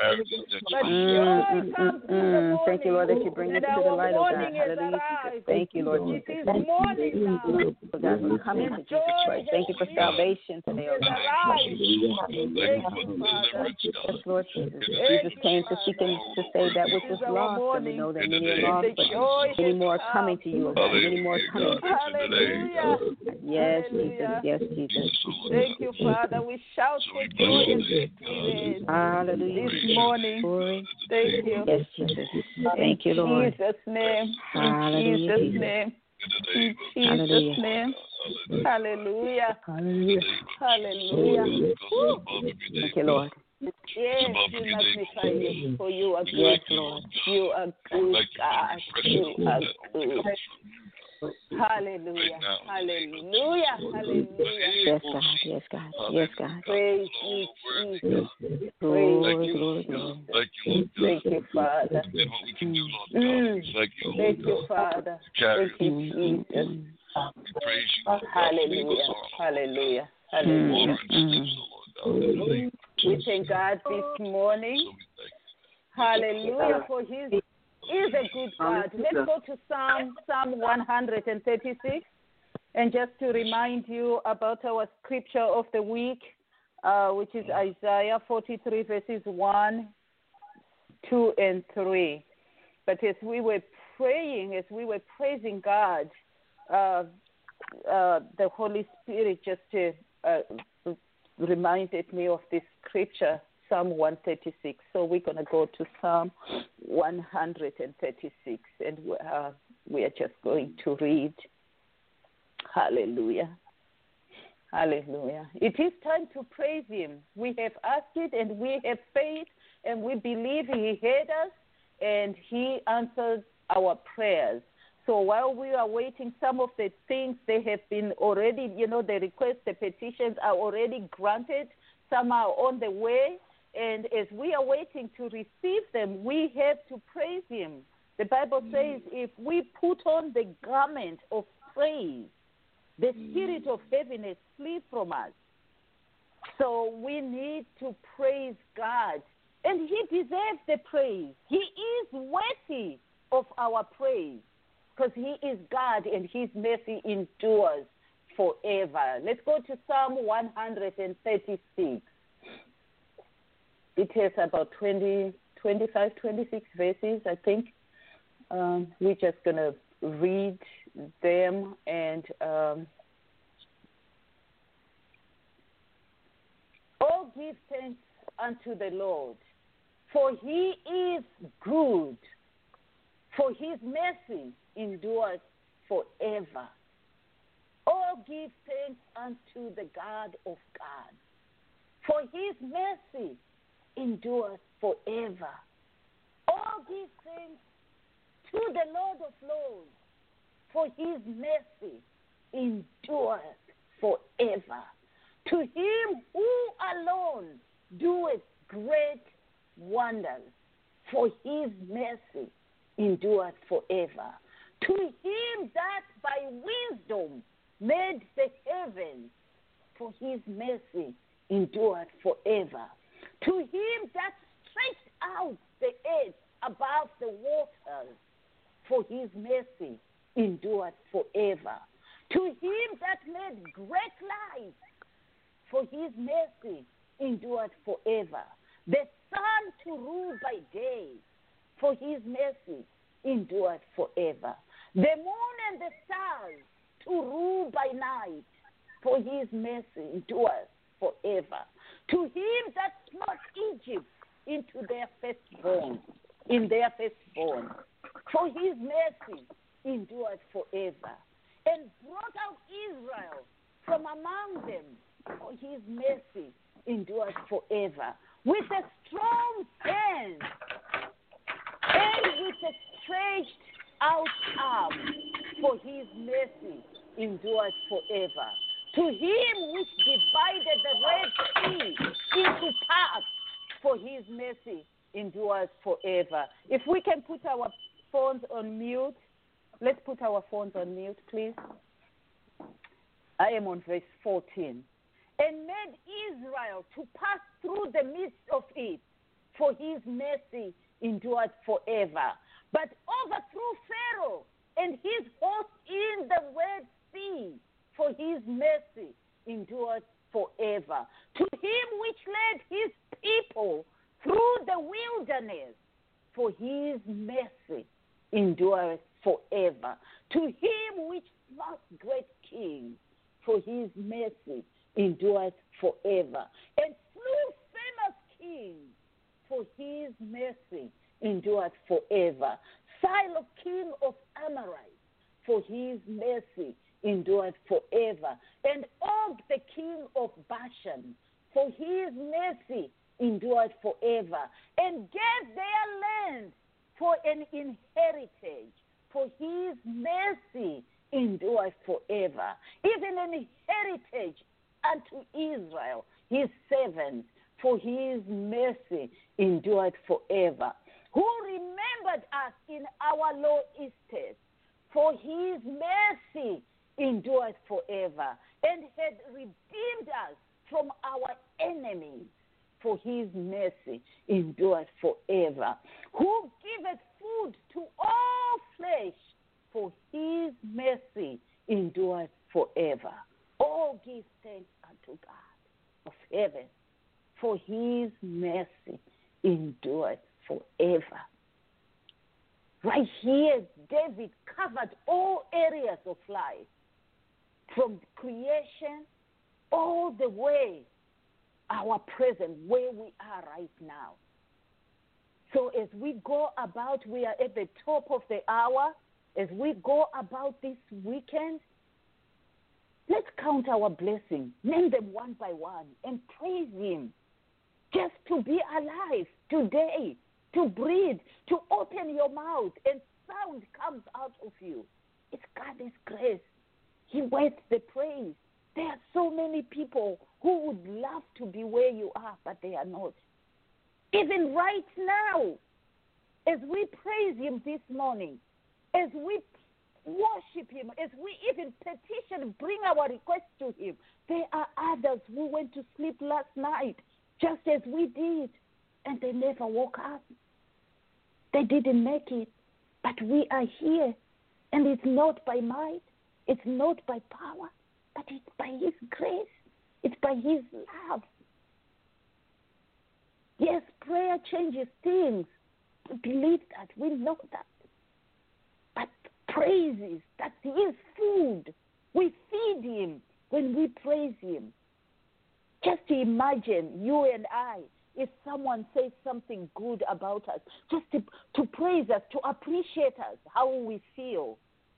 S3: Thank you, Lord, that you bring us to the light, oh God. Hallelujah, Jesus. Thank you, Lord Jesus. Oh, God, we're coming to Jesus Christ. Thank you for salvation today, oh God. Yes, Lord Jesus. Jesus came to seek and to save that which was lost, and we know that many are lost, but many more are coming to you, oh God. Many more are coming.
S2: Hallelujah.
S3: Yes, Jesus. Yes, Jesus.
S2: Thank you, Father. We shout for joy and victory.
S3: Hallelujah.
S2: This morning.
S3: Glory.
S2: Thank you.
S3: Yes, Jesus. Thank you, Lord.
S2: In Jesus' name.
S3: Hallelujah.
S2: In Jesus' name. In Jesus' name. Hallelujah.
S3: Hallelujah.
S2: Hallelujah.
S3: Thank you, Lord.
S2: Yes, we magnify you, for you are good. Yes, Lord. You are good, God. You are good. Hallelujah. Hallelujah. Hallelujah.
S3: Yes, God. Yes, God. Yes, God.
S2: Praise you, Jesus.
S3: Glory, glory, glory.
S2: Thank you, Father. Thank you, Father. Thank you, Jesus. Hallelujah. Hallelujah. Hallelujah. We thank God this morning. Hallelujah, for His is a good God. Let's go to Psalm 136. And just to remind you about our scripture of the week, which is Isaiah 43, verses 1, 2, and 3. But as we were praying, as we were praising God, the Holy Spirit just reminded me of this scripture, Psalm 136. So we're going to go to Psalm 136, and we are just going to read. Hallelujah. Hallelujah. It is time to praise Him. We have asked it, and we have faith, and we believe He heard us, and He answered our prayers. So while we are waiting, some of the things they have been already, the requests, the petitions are already granted. Some are on the way. And as we are waiting to receive them, we have to praise Him. The Bible says if we put on the garment of praise, the spirit of heaviness flees from us. So we need to praise God. And He deserves the praise. He is worthy of our praise because He is God and His mercy endures forever. Let's go to Psalm 136. It has about 25, 26 verses, I think. We're just going to read them and oh, give thanks unto the Lord, for He is good, for His mercy endures forever. Oh, give thanks unto the God of God, for His mercy endures forever. Oh, give thanks to the Lord of Lords, for His mercy endures forever. To Him who alone doeth great wonders, for His mercy endures forever. To Him that by wisdom made the heavens, for His mercy endures forever. To Him that stretched out the earth above the waters, for His mercy endures forever. To Him that made great lights, for His mercy endures forever. The sun to rule by day, for His mercy endures forever. The moon and the stars to rule by night, for His mercy endures forever. To Him that smote Egypt into their firstborn, for His mercy endures forever. And brought out Israel from among them, for His mercy endures forever. With a strong hand and with a stretched out arm, for His mercy endures forever. To Him which divided the Red Sea into parts, for His mercy endures forever. If we can put our phones on mute, let's put our phones on mute, please. I am on verse 14. and made Israel to pass through the midst of it, for his mercy endured forever. But overthrew Pharaoh and his host in the Red Sea, for his mercy endured forever. To him which led his people through the wilderness, for his mercy endureth forever. To him which smote great kings, for his mercy endureth forever. And slew famous kings, for his mercy endureth forever. Sihon, king of Amorites, for his mercy endureth forever. And Og, the king of Bashan, for his mercy endureth forever. And gave their land for an inheritance, for his mercy endureth forever. Even an heritage unto Israel, his servants, for his mercy endureth forever. Who remembered us in our low estate, for his mercy endureth forever, and had redeemed us from our enemies, for his mercy endureth forever. Who giveth food to all flesh, for his mercy endureth forever. Oh, give thanks unto God of heaven, for his mercy endureth forever. Right here, David covered all areas of life, from creation all the way our present, where we are right now. So as we go about, we are at the top of the hour. As we go about this weekend, let's count our blessings, name them one by one, and praise him. Just to be alive today, to breathe, to open your mouth, and sound comes out of you. It's God's grace. He waits the praise. There are so many people who would love to be where you are, but they are not. Even right now, as we praise him this morning, as we worship him, as we even petition, bring our requests to him, there are others who went to sleep last night, just as we did, and they never woke up. They didn't make it, but we are here, and it's not by might, it's not by power, but it's by his grace, it's by his love. Yes, prayer changes things. We believe that, we know that. But praises, that's his food. We feed him when we praise him. Just imagine you and I, if someone says something good about us, just to praise us, to appreciate us, how we feel.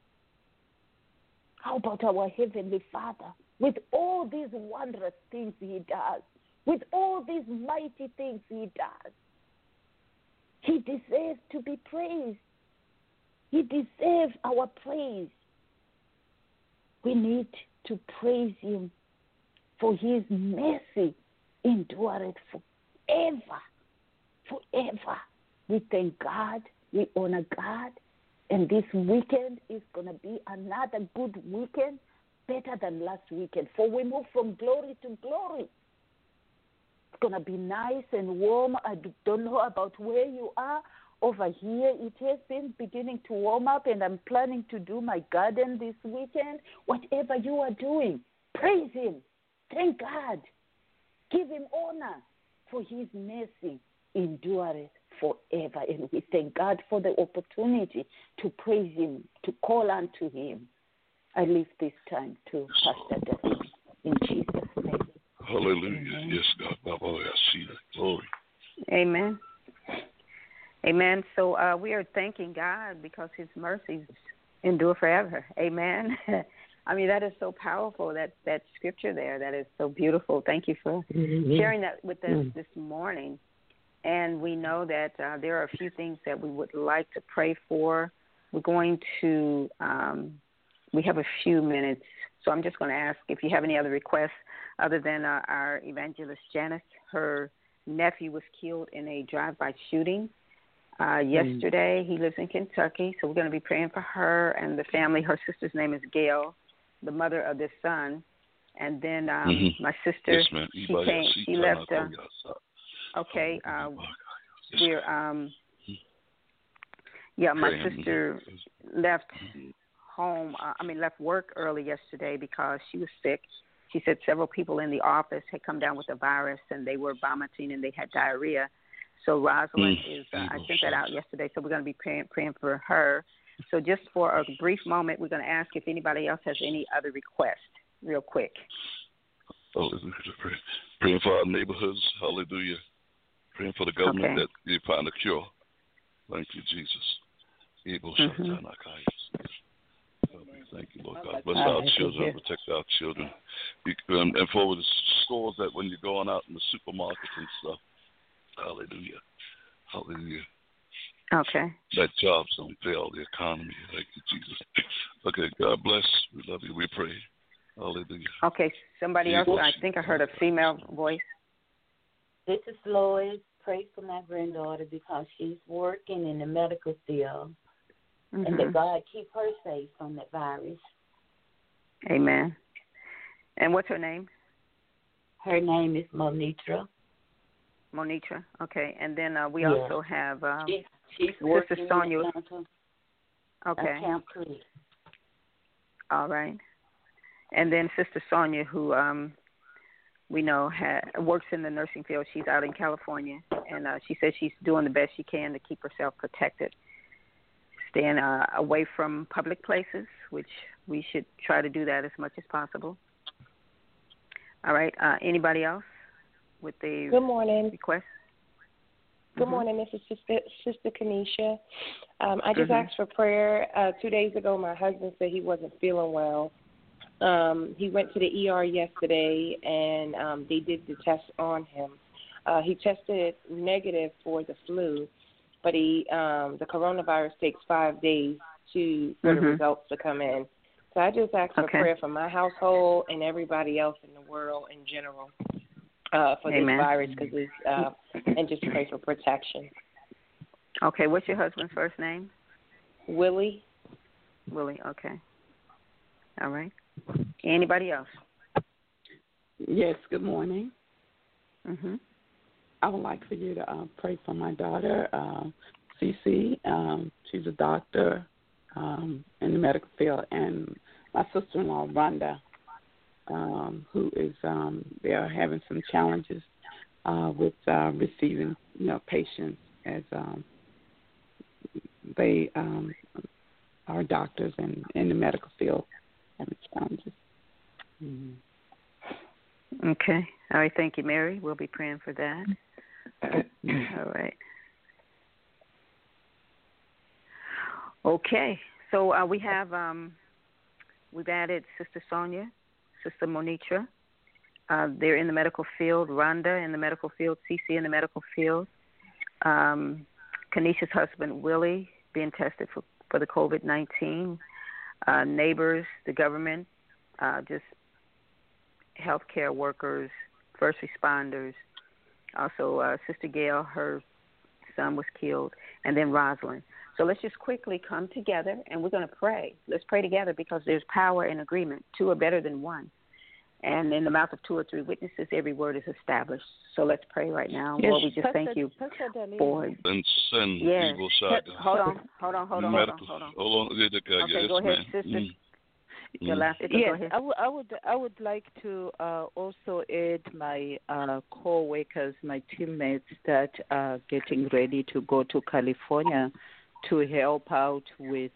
S2: How about our Heavenly Father, with all these wondrous things he does, with all these mighty things he does? He deserves to be praised. He deserves our praise. We need to praise him, for his mercy endureth forever, forever. We thank God, we honor God, and this weekend is going to be another good weekend, better than last weekend, for we move from glory to glory. It's going to be nice and warm. I don't know about where you are. Over here, it has been beginning to warm up, and I'm planning to do my garden this weekend. Whatever you are doing, praise him. Thank God. Give him honor, for his mercy endureth forever. And we thank God for the opportunity to praise him, to call unto him. I leave this time to Pastor David in Jesus' name.
S4: Hallelujah.
S2: Amen.
S4: Yes, God. Baba, I see that. Glory.
S3: Amen. Amen. So we are thanking God because his mercies endure forever. Amen. I mean, that is so powerful, that scripture there. That is so beautiful. Thank you for sharing that with us this morning. And we know that there are a few things that we would like to pray for. We're going to, we have a few minutes, so I'm just going to ask if you have any other requests other than our evangelist Janice. Her nephew was killed in a drive-by shooting yesterday. He lives in Kentucky, so we're going to be praying for her and the family. Her sister's name is Gail, the mother of this son. And then my sister, she left. Okay, we're my sister left left work early yesterday because she was sick. She said several people in the office had come down with the virus and they were vomiting and they had diarrhea. So Rosalind I sent that out yesterday, so we're going to be praying for her. So just for a brief moment, we're going to ask if anybody else has any other requests, real quick.
S4: Hallelujah. Praying for our neighborhoods. Hallelujah. Praying for the government that they find a cure. Thank you, Jesus. Thank you, Lord God. Bless our children, protect our children. And for the stores that when you're going out in the supermarkets and stuff. Hallelujah. Hallelujah.
S3: Okay.
S4: That jobs don't fail the economy. Thank you, Jesus. Okay, God bless. We love you. We pray. Hallelujah.
S3: Okay, somebody else. I think I heard a female voice.
S5: This is Lois. Pray for my granddaughter because she's working in the medical field. And that God keep her safe from that virus.
S3: Amen. And what's her name?
S5: Her name is Monitra.
S3: Monitra. Okay. And then we also have
S5: she's working
S3: Sister Sonia.
S5: Okay. Camp Creek.
S3: All right. And then Sister Sonia, who we know works in the nursing field. She's out in California, and she says she's doing the best she can to keep herself protected. Staying away from public places, which we should try to do that as much as possible. All right. Anybody else with the request?
S6: Good morning. This is Sister Kenesha. I just asked for prayer. 2 days ago, my husband said he wasn't feeling well. He went to the ER yesterday, and they did the test on him. He tested negative for the flu. But the coronavirus takes 5 days for the results to come in. So I just ask for prayer for my household and everybody else in the world in general for this virus, and just pray for protection.
S3: Okay, what's your husband's first name?
S6: Willie.
S3: Willie, okay. All right. Anybody else?
S7: Yes, good morning.
S3: Mm-hmm.
S7: I would like for you to pray for my daughter, Cece. She's a doctor in the medical field, and my sister-in-law, Rhonda, who is they are having some challenges with receiving patients as they are doctors and in the medical field having challenges.
S3: Mm-hmm. Okay. All right. Thank you, Mary. We'll be praying for that. All right. Okay. So we have we've added Sister Sonia, Sister Monitra. They're in the medical field. Rhonda in the medical field. Cece in the medical field. Kenesha's husband Willie being tested for the COVID-19. Neighbors, the government, just healthcare workers, first responders. Also, Sister Gail, her son was killed, and then Rosalind. So let's just quickly come together, and we're going to pray. Let's pray together because there's power in agreement. Two are better than one. And in the mouth of 2 or 3 witnesses, every word is established. So let's pray right now. Yes. Lord, we just thank you for
S4: and send evil side.
S3: Hold on. Okay, go ahead, sister.
S2: Yes, I would like to also add my co-workers, my teammates that are getting ready to go to California to help out with,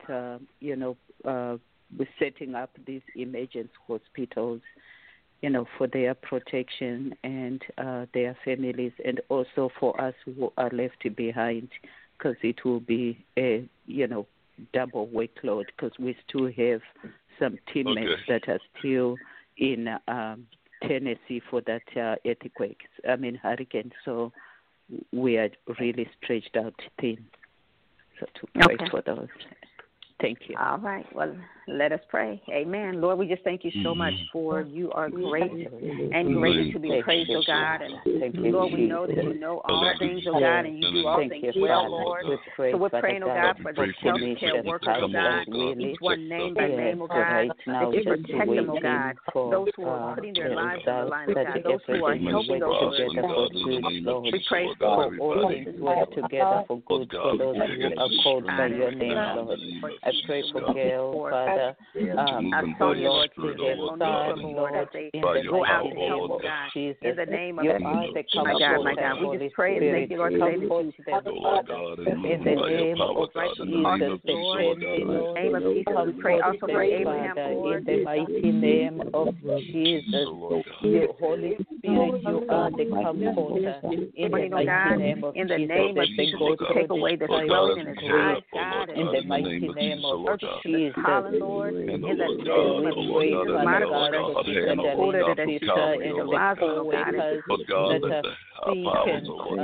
S2: with setting up these emergency hospitals, for their protection and their families, and also for us who are left behind, because it will be a, double workload, because we still have some teammates that are still in Tennessee for that hurricane. So we are really stretched out thin. So to pray for those. Thank you.
S3: All right. Well, Let us pray. Amen. Lord, we just thank you so much for you are great and greatly to be praised, oh God. And Lord, we know that you know all things, oh God, and you do all things well, Lord. So we're praying, oh God, for the healthcare workers, oh God, each one name by name, oh God, that you protect them, oh God. Those who are putting their lives on the line, oh God. Those who are helping those we pray for all things work together for good for those who are called by your name, Lord. I pray for Gail, Father. I saw you, Lord, to their son, Lord, as they go out to help, oh God. In the name of Jesus, my God. We just pray and thank you, Lord, today in the name of Jesus, Lord. In the name of Jesus, we pray also for Abraham, Lord. In the mighty name of Jesus, your Holy Spirit, you are the comforter. In the mighty name of Jesus, take away the swelling in his eyes, God. In the mighty name of Jesus, Lord. In the name of Jesus, my God, in the lives of God, that being affected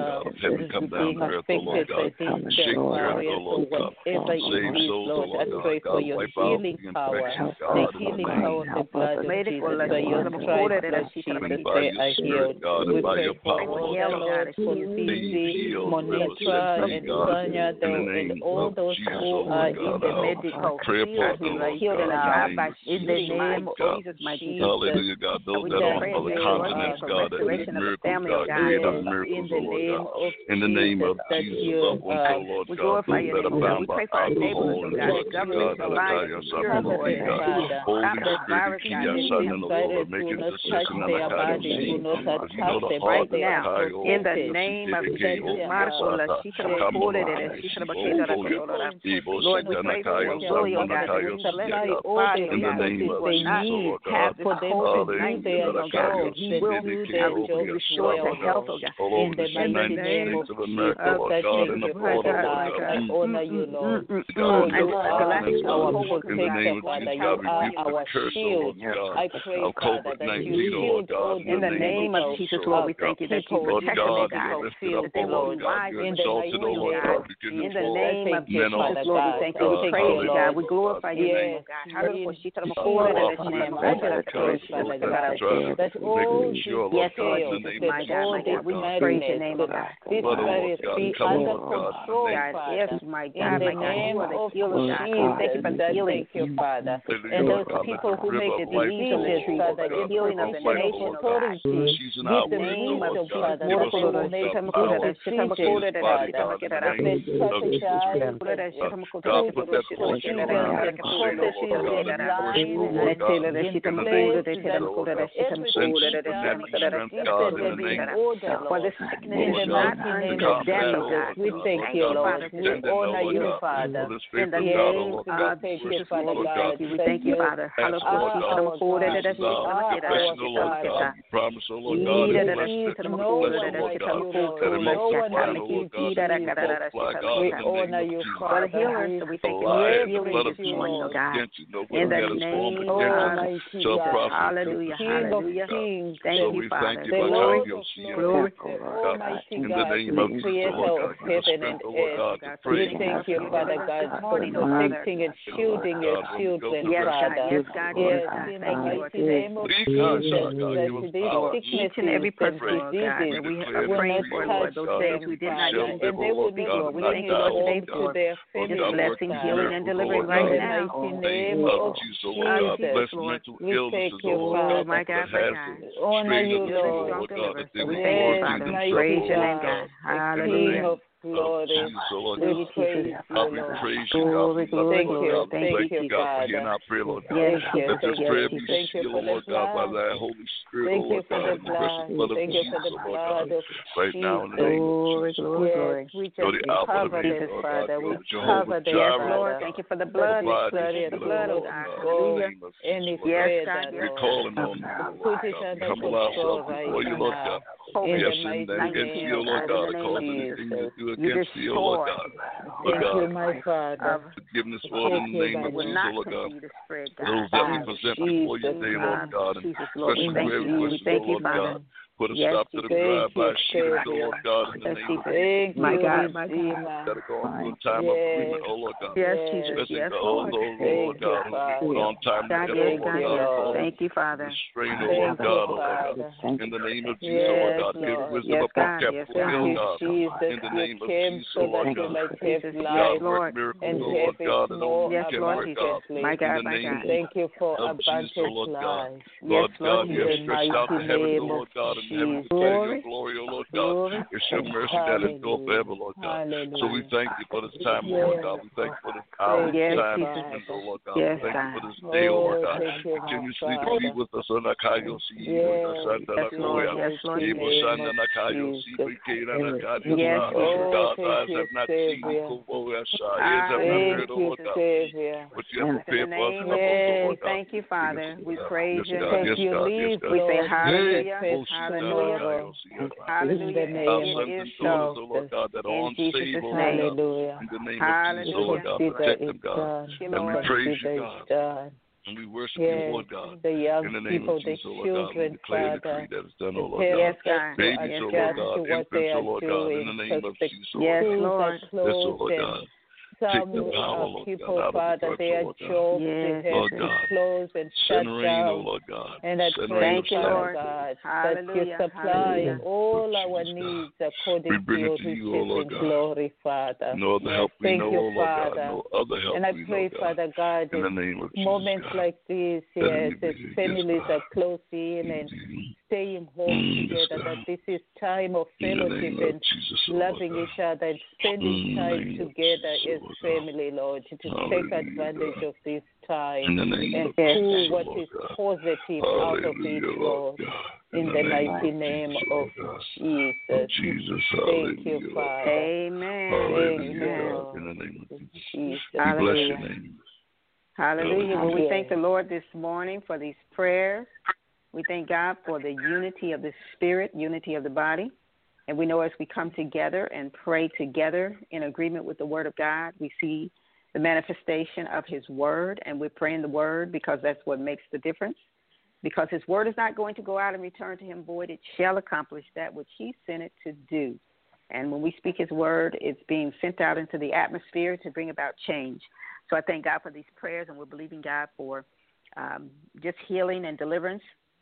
S3: by things whatever it is, Lord, I pray for your healing power, the healing power of the blood of Jesus, by your stripes that Jesus, they are healed. We pray for all the Lord, for Cici, Monitra, and Sonia, and all those who are in the medical field who are healed and alive by in the name of Jesus, my Jesus.
S4: Hallelujah, God. Those that are on the continents, God, that need miracles, God, create those miracles, Lord, in the name of Jesus, Lord,
S3: we
S4: God,
S3: glorify
S4: those
S3: your
S4: that
S3: name,
S4: are
S3: God. We
S4: bound by
S3: pray for our
S4: alcohol
S3: neighborhood,
S4: and
S3: God,
S4: drugs,
S3: the government, the lives of pure, Lord,
S4: Holy Spirit, make intercession on the God,
S3: right now, in the name of Jesus. Lord, we pray for your will, oh God, that you let your body, oh God, that people will not have this COVID-19, oh God, that you will restore to health, oh God,
S4: in the name of Jesus,
S3: I honor you, Lord. And Galatians, our protector, Father, you are our shield. I pray, Father, that you shield all
S4: in
S3: the name of Jesus, Lord. We thank you that you protect them, oh God, that they will rise in the mighty name, God. In the name of Jesus, Lord, we thank you. We praise you, God. We glorify your name, oh God. Hallelujah. That all yes, Lord, my God, we praise your name, oh God. This virus be under control, God. Yes, my God, my God. You are the healer, God. Thank you for the healing, Father. And those people who make the diseases, Father, the healing of the nation, oh God. With the name of Jesus, Father, that they will make them good at for the sickness is not unto death, oh God. We thank you, Lord. We honor you, Father. In the name of Jesus, Father God. We thank you, Father. For the healers, we thank you for healing this morning, oh God. In the name of Jesus. Hallelujah. Hallelujah. Thank you, Father. Glory. Glory.
S6: Almighty God, the creator of heaven and earth. We thank you, Father God, for protecting and shielding your children, Father.
S3: Yes, God. Yes,
S6: in the mighty name of Jesus, that these sicknesses
S3: and every person,
S6: and diseases
S3: we are praying for, Lord, those things we did not even
S6: and they will be
S3: Lord. We thank you, Lord, today for just blessing, healing, and delivering right now.
S6: In the name of Jesus, we thank you, Father.
S3: My God, my God.
S6: Honor you, Lord.
S3: We thank you, Father. Praise your name, God. Hallelujah.
S6: Lord, we praise you,
S3: Glory,
S6: Lord.
S3: glory,
S6: Thank you, Father.
S3: Yes,
S6: yes,
S3: thank
S6: you for the blood. Thank you for the blood. Thank you for the blood of
S4: right now in the name of Jesus.
S3: Glory.
S6: We just cover this, Father. We cover the
S3: Lord. Thank you for the blood.
S6: The blood of God. Any prayer that
S4: we're calling on
S6: put it under control right now. In the mighty name of Jesus.
S4: Against you, Lord God.
S6: Thank you, my Father.
S4: Forgiveness for them in the name of Jesus, Lord God. Those that we present before you today, Lord God, and
S3: we thank you, Father.
S4: Put a stop to the drive-by shootings, oh Lord God, in the name of Jesus.
S3: My God, my
S4: God. That are going through a time of grieving, oh Lord God.
S3: Yes, Jesus. Yes,
S4: Lord. Lord God, who put on time
S3: God,
S4: together,
S3: yes,
S4: Lord God.
S3: Thank you, Father.
S4: Restrain, oh Lord God, oh Lord God. In the name of Jesus, oh Lord God. Give wisdom upon Captain, oh God. In the name of Jesus, oh Lord God. God, work miracles, oh Lord God, and only you can work out.
S3: My God,
S4: my God.
S2: Thank you for abundant
S4: life.
S3: Lord
S4: God, you have
S2: in the
S4: stretched out the
S2: mighty
S4: heavens,
S2: name
S4: oh Lord
S2: of
S4: God, and heaven
S2: Jesus.
S4: declare your glory, oh Lord God. It's your mercy that is go forever, Lord God. So we thank you for this time, oh Lord God. We thank you for this hour, this time, this window, oh Lord God. We thank you for this day, oh Lord God. Continuously to be with us on the Kayo, see you on the Santa La Koya.
S3: Yes,
S4: God's eyes have not seen the Kobo, ears have not heard, oh Lord God. But you have prepared for us, oh Lord God.
S3: Thank you, Father. We praise you.
S4: Yes, God.
S3: We say hallelujah.
S4: Hallelujah.
S3: Hallelujah. It is so.
S4: Lord God, that are
S3: In Jesus'
S4: unsaved, oh
S3: name.
S4: Lord God. In the name of Jesus, Lord God, protect them, God. And we praise you, God. And we worship you, Lord God.
S2: The young
S4: in the name
S2: people,
S4: of Jesus,
S2: the
S4: Lord God, we
S2: children,
S4: declare and
S2: Father.
S4: decree that it's done, oh Lord
S3: Yes,
S4: God.
S3: God.
S4: Babies, oh Lord God, infants, oh Lord God, in the name of Jesus, oh
S3: yes,
S4: Lord God.
S3: Lord.
S4: Yes, oh Lord God.
S2: Some people, Father, their jobs, they have been closed and shut down.
S4: Oh Lord God.
S2: And I pray, Father God, that you supply all our needs according to your riches in glory, Father.
S4: No other help we know, oh Lord God. No other help
S2: and I pray, Father God,
S4: in the name of
S2: moments
S4: Jesus,
S2: like this, yes, as families are close in and staying home together, that this is time of fellowship and loving each other and spending time together as family, Lord, to take advantage of this time and pull what is positive out of it, Lord, in the mighty name of Jesus. Thank you, Father.
S3: Amen.
S2: Amen.
S4: In the name of Jesus.
S2: Jesus.
S4: We bless your name.
S3: Hallelujah. Well, we thank the Lord this morning for these prayers. We thank God for the unity of the Spirit, unity of the body. And we know as we come together and pray together in agreement with the Word of God, we see the manifestation of His Word, and we're praying the Word because that's what makes the difference. Because His Word is not going to go out and return to Him void. It shall accomplish that which He sent it to do. And when we speak His Word, it's being sent out into the atmosphere to bring about change. So I thank God for these prayers, and we're believing God for just healing and deliverance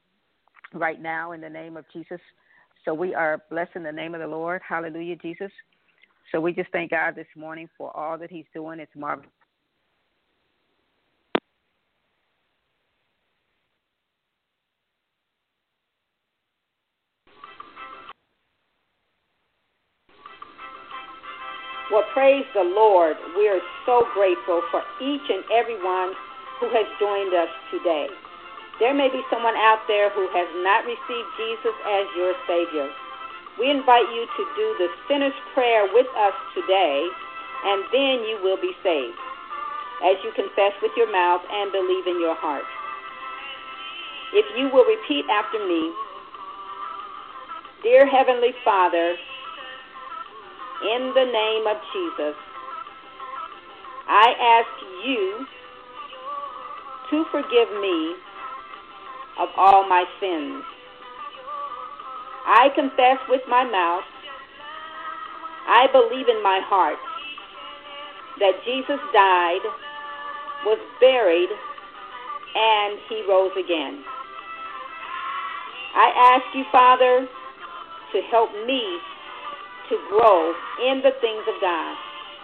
S3: right now in the name of Jesus. So we are blessing the name of the Lord. Hallelujah, Jesus. So we just thank God this morning for all that He's doing. It's marvelous.
S8: Well, praise the Lord. We are so grateful for each and every one who has joined us today. There may be someone out there who has not received Jesus as your Savior. We invite you to do the sinner's prayer with us today, and then you will be saved, as you confess with your mouth and believe in your heart. If you will repeat after me, Dear Heavenly Father, in the name of Jesus, I ask you to forgive me of all my sins. I confess with my mouth, I believe in my heart that Jesus died, was buried, and He rose again. I ask you, Father, to help me to grow in the things of God.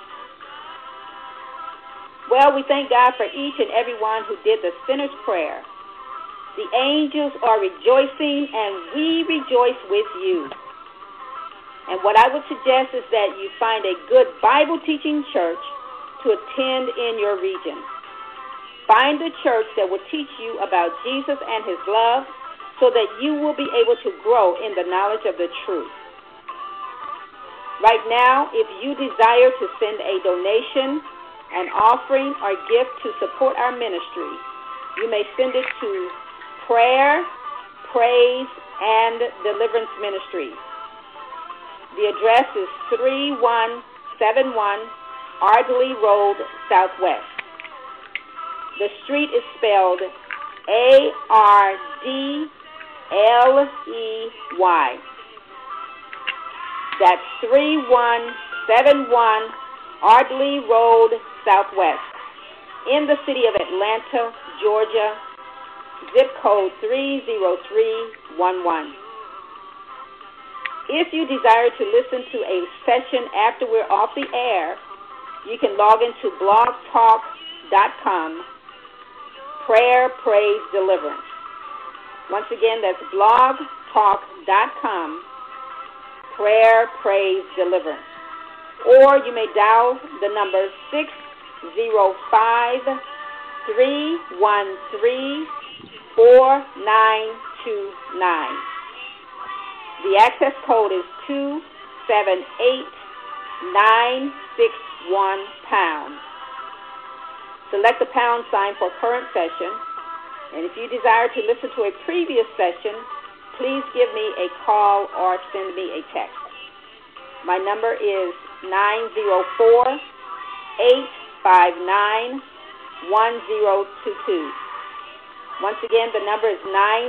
S8: Well, we thank God for each and every one who did the sinner's prayer. The angels are rejoicing, and we rejoice with you. And what I would suggest is that you find a good Bible-teaching church to attend in your region. Find a church that will teach you about Jesus and His love so that you will be able to grow in the knowledge of the truth. Right now, if you desire to send a donation, an offering, or gift to support our ministry, you may send it to Prayer, Praise, and Deliverance Ministries. The address is 3171 Ardley Road, Southwest. The street is spelled L-E-Y. That's 3171 Ardley Road, Southwest, in the city of Atlanta, Georgia, zip code 30311. If you desire to listen to a session after we're off the air, you can log into blogtalk.com, Prayer, Praise, Deliverance. Once again, that's blogtalk.com, Prayer, Praise, Deliverance. Or you may dial the number 605-313-4929. The access code is 278961#. Select the pound sign for current session. And if you desire to listen to a previous session, please give me a call or send me a text. My number is 904-859-1022. Once again, the number is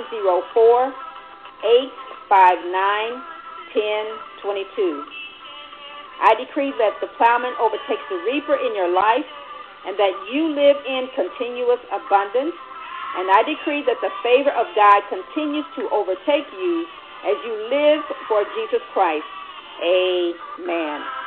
S8: 904-859-1022. I decree that the plowman overtakes the reaper in your life and that you live in continuous abundance. And I decree that the favor of God continues to overtake you as you live for Jesus Christ. Amen.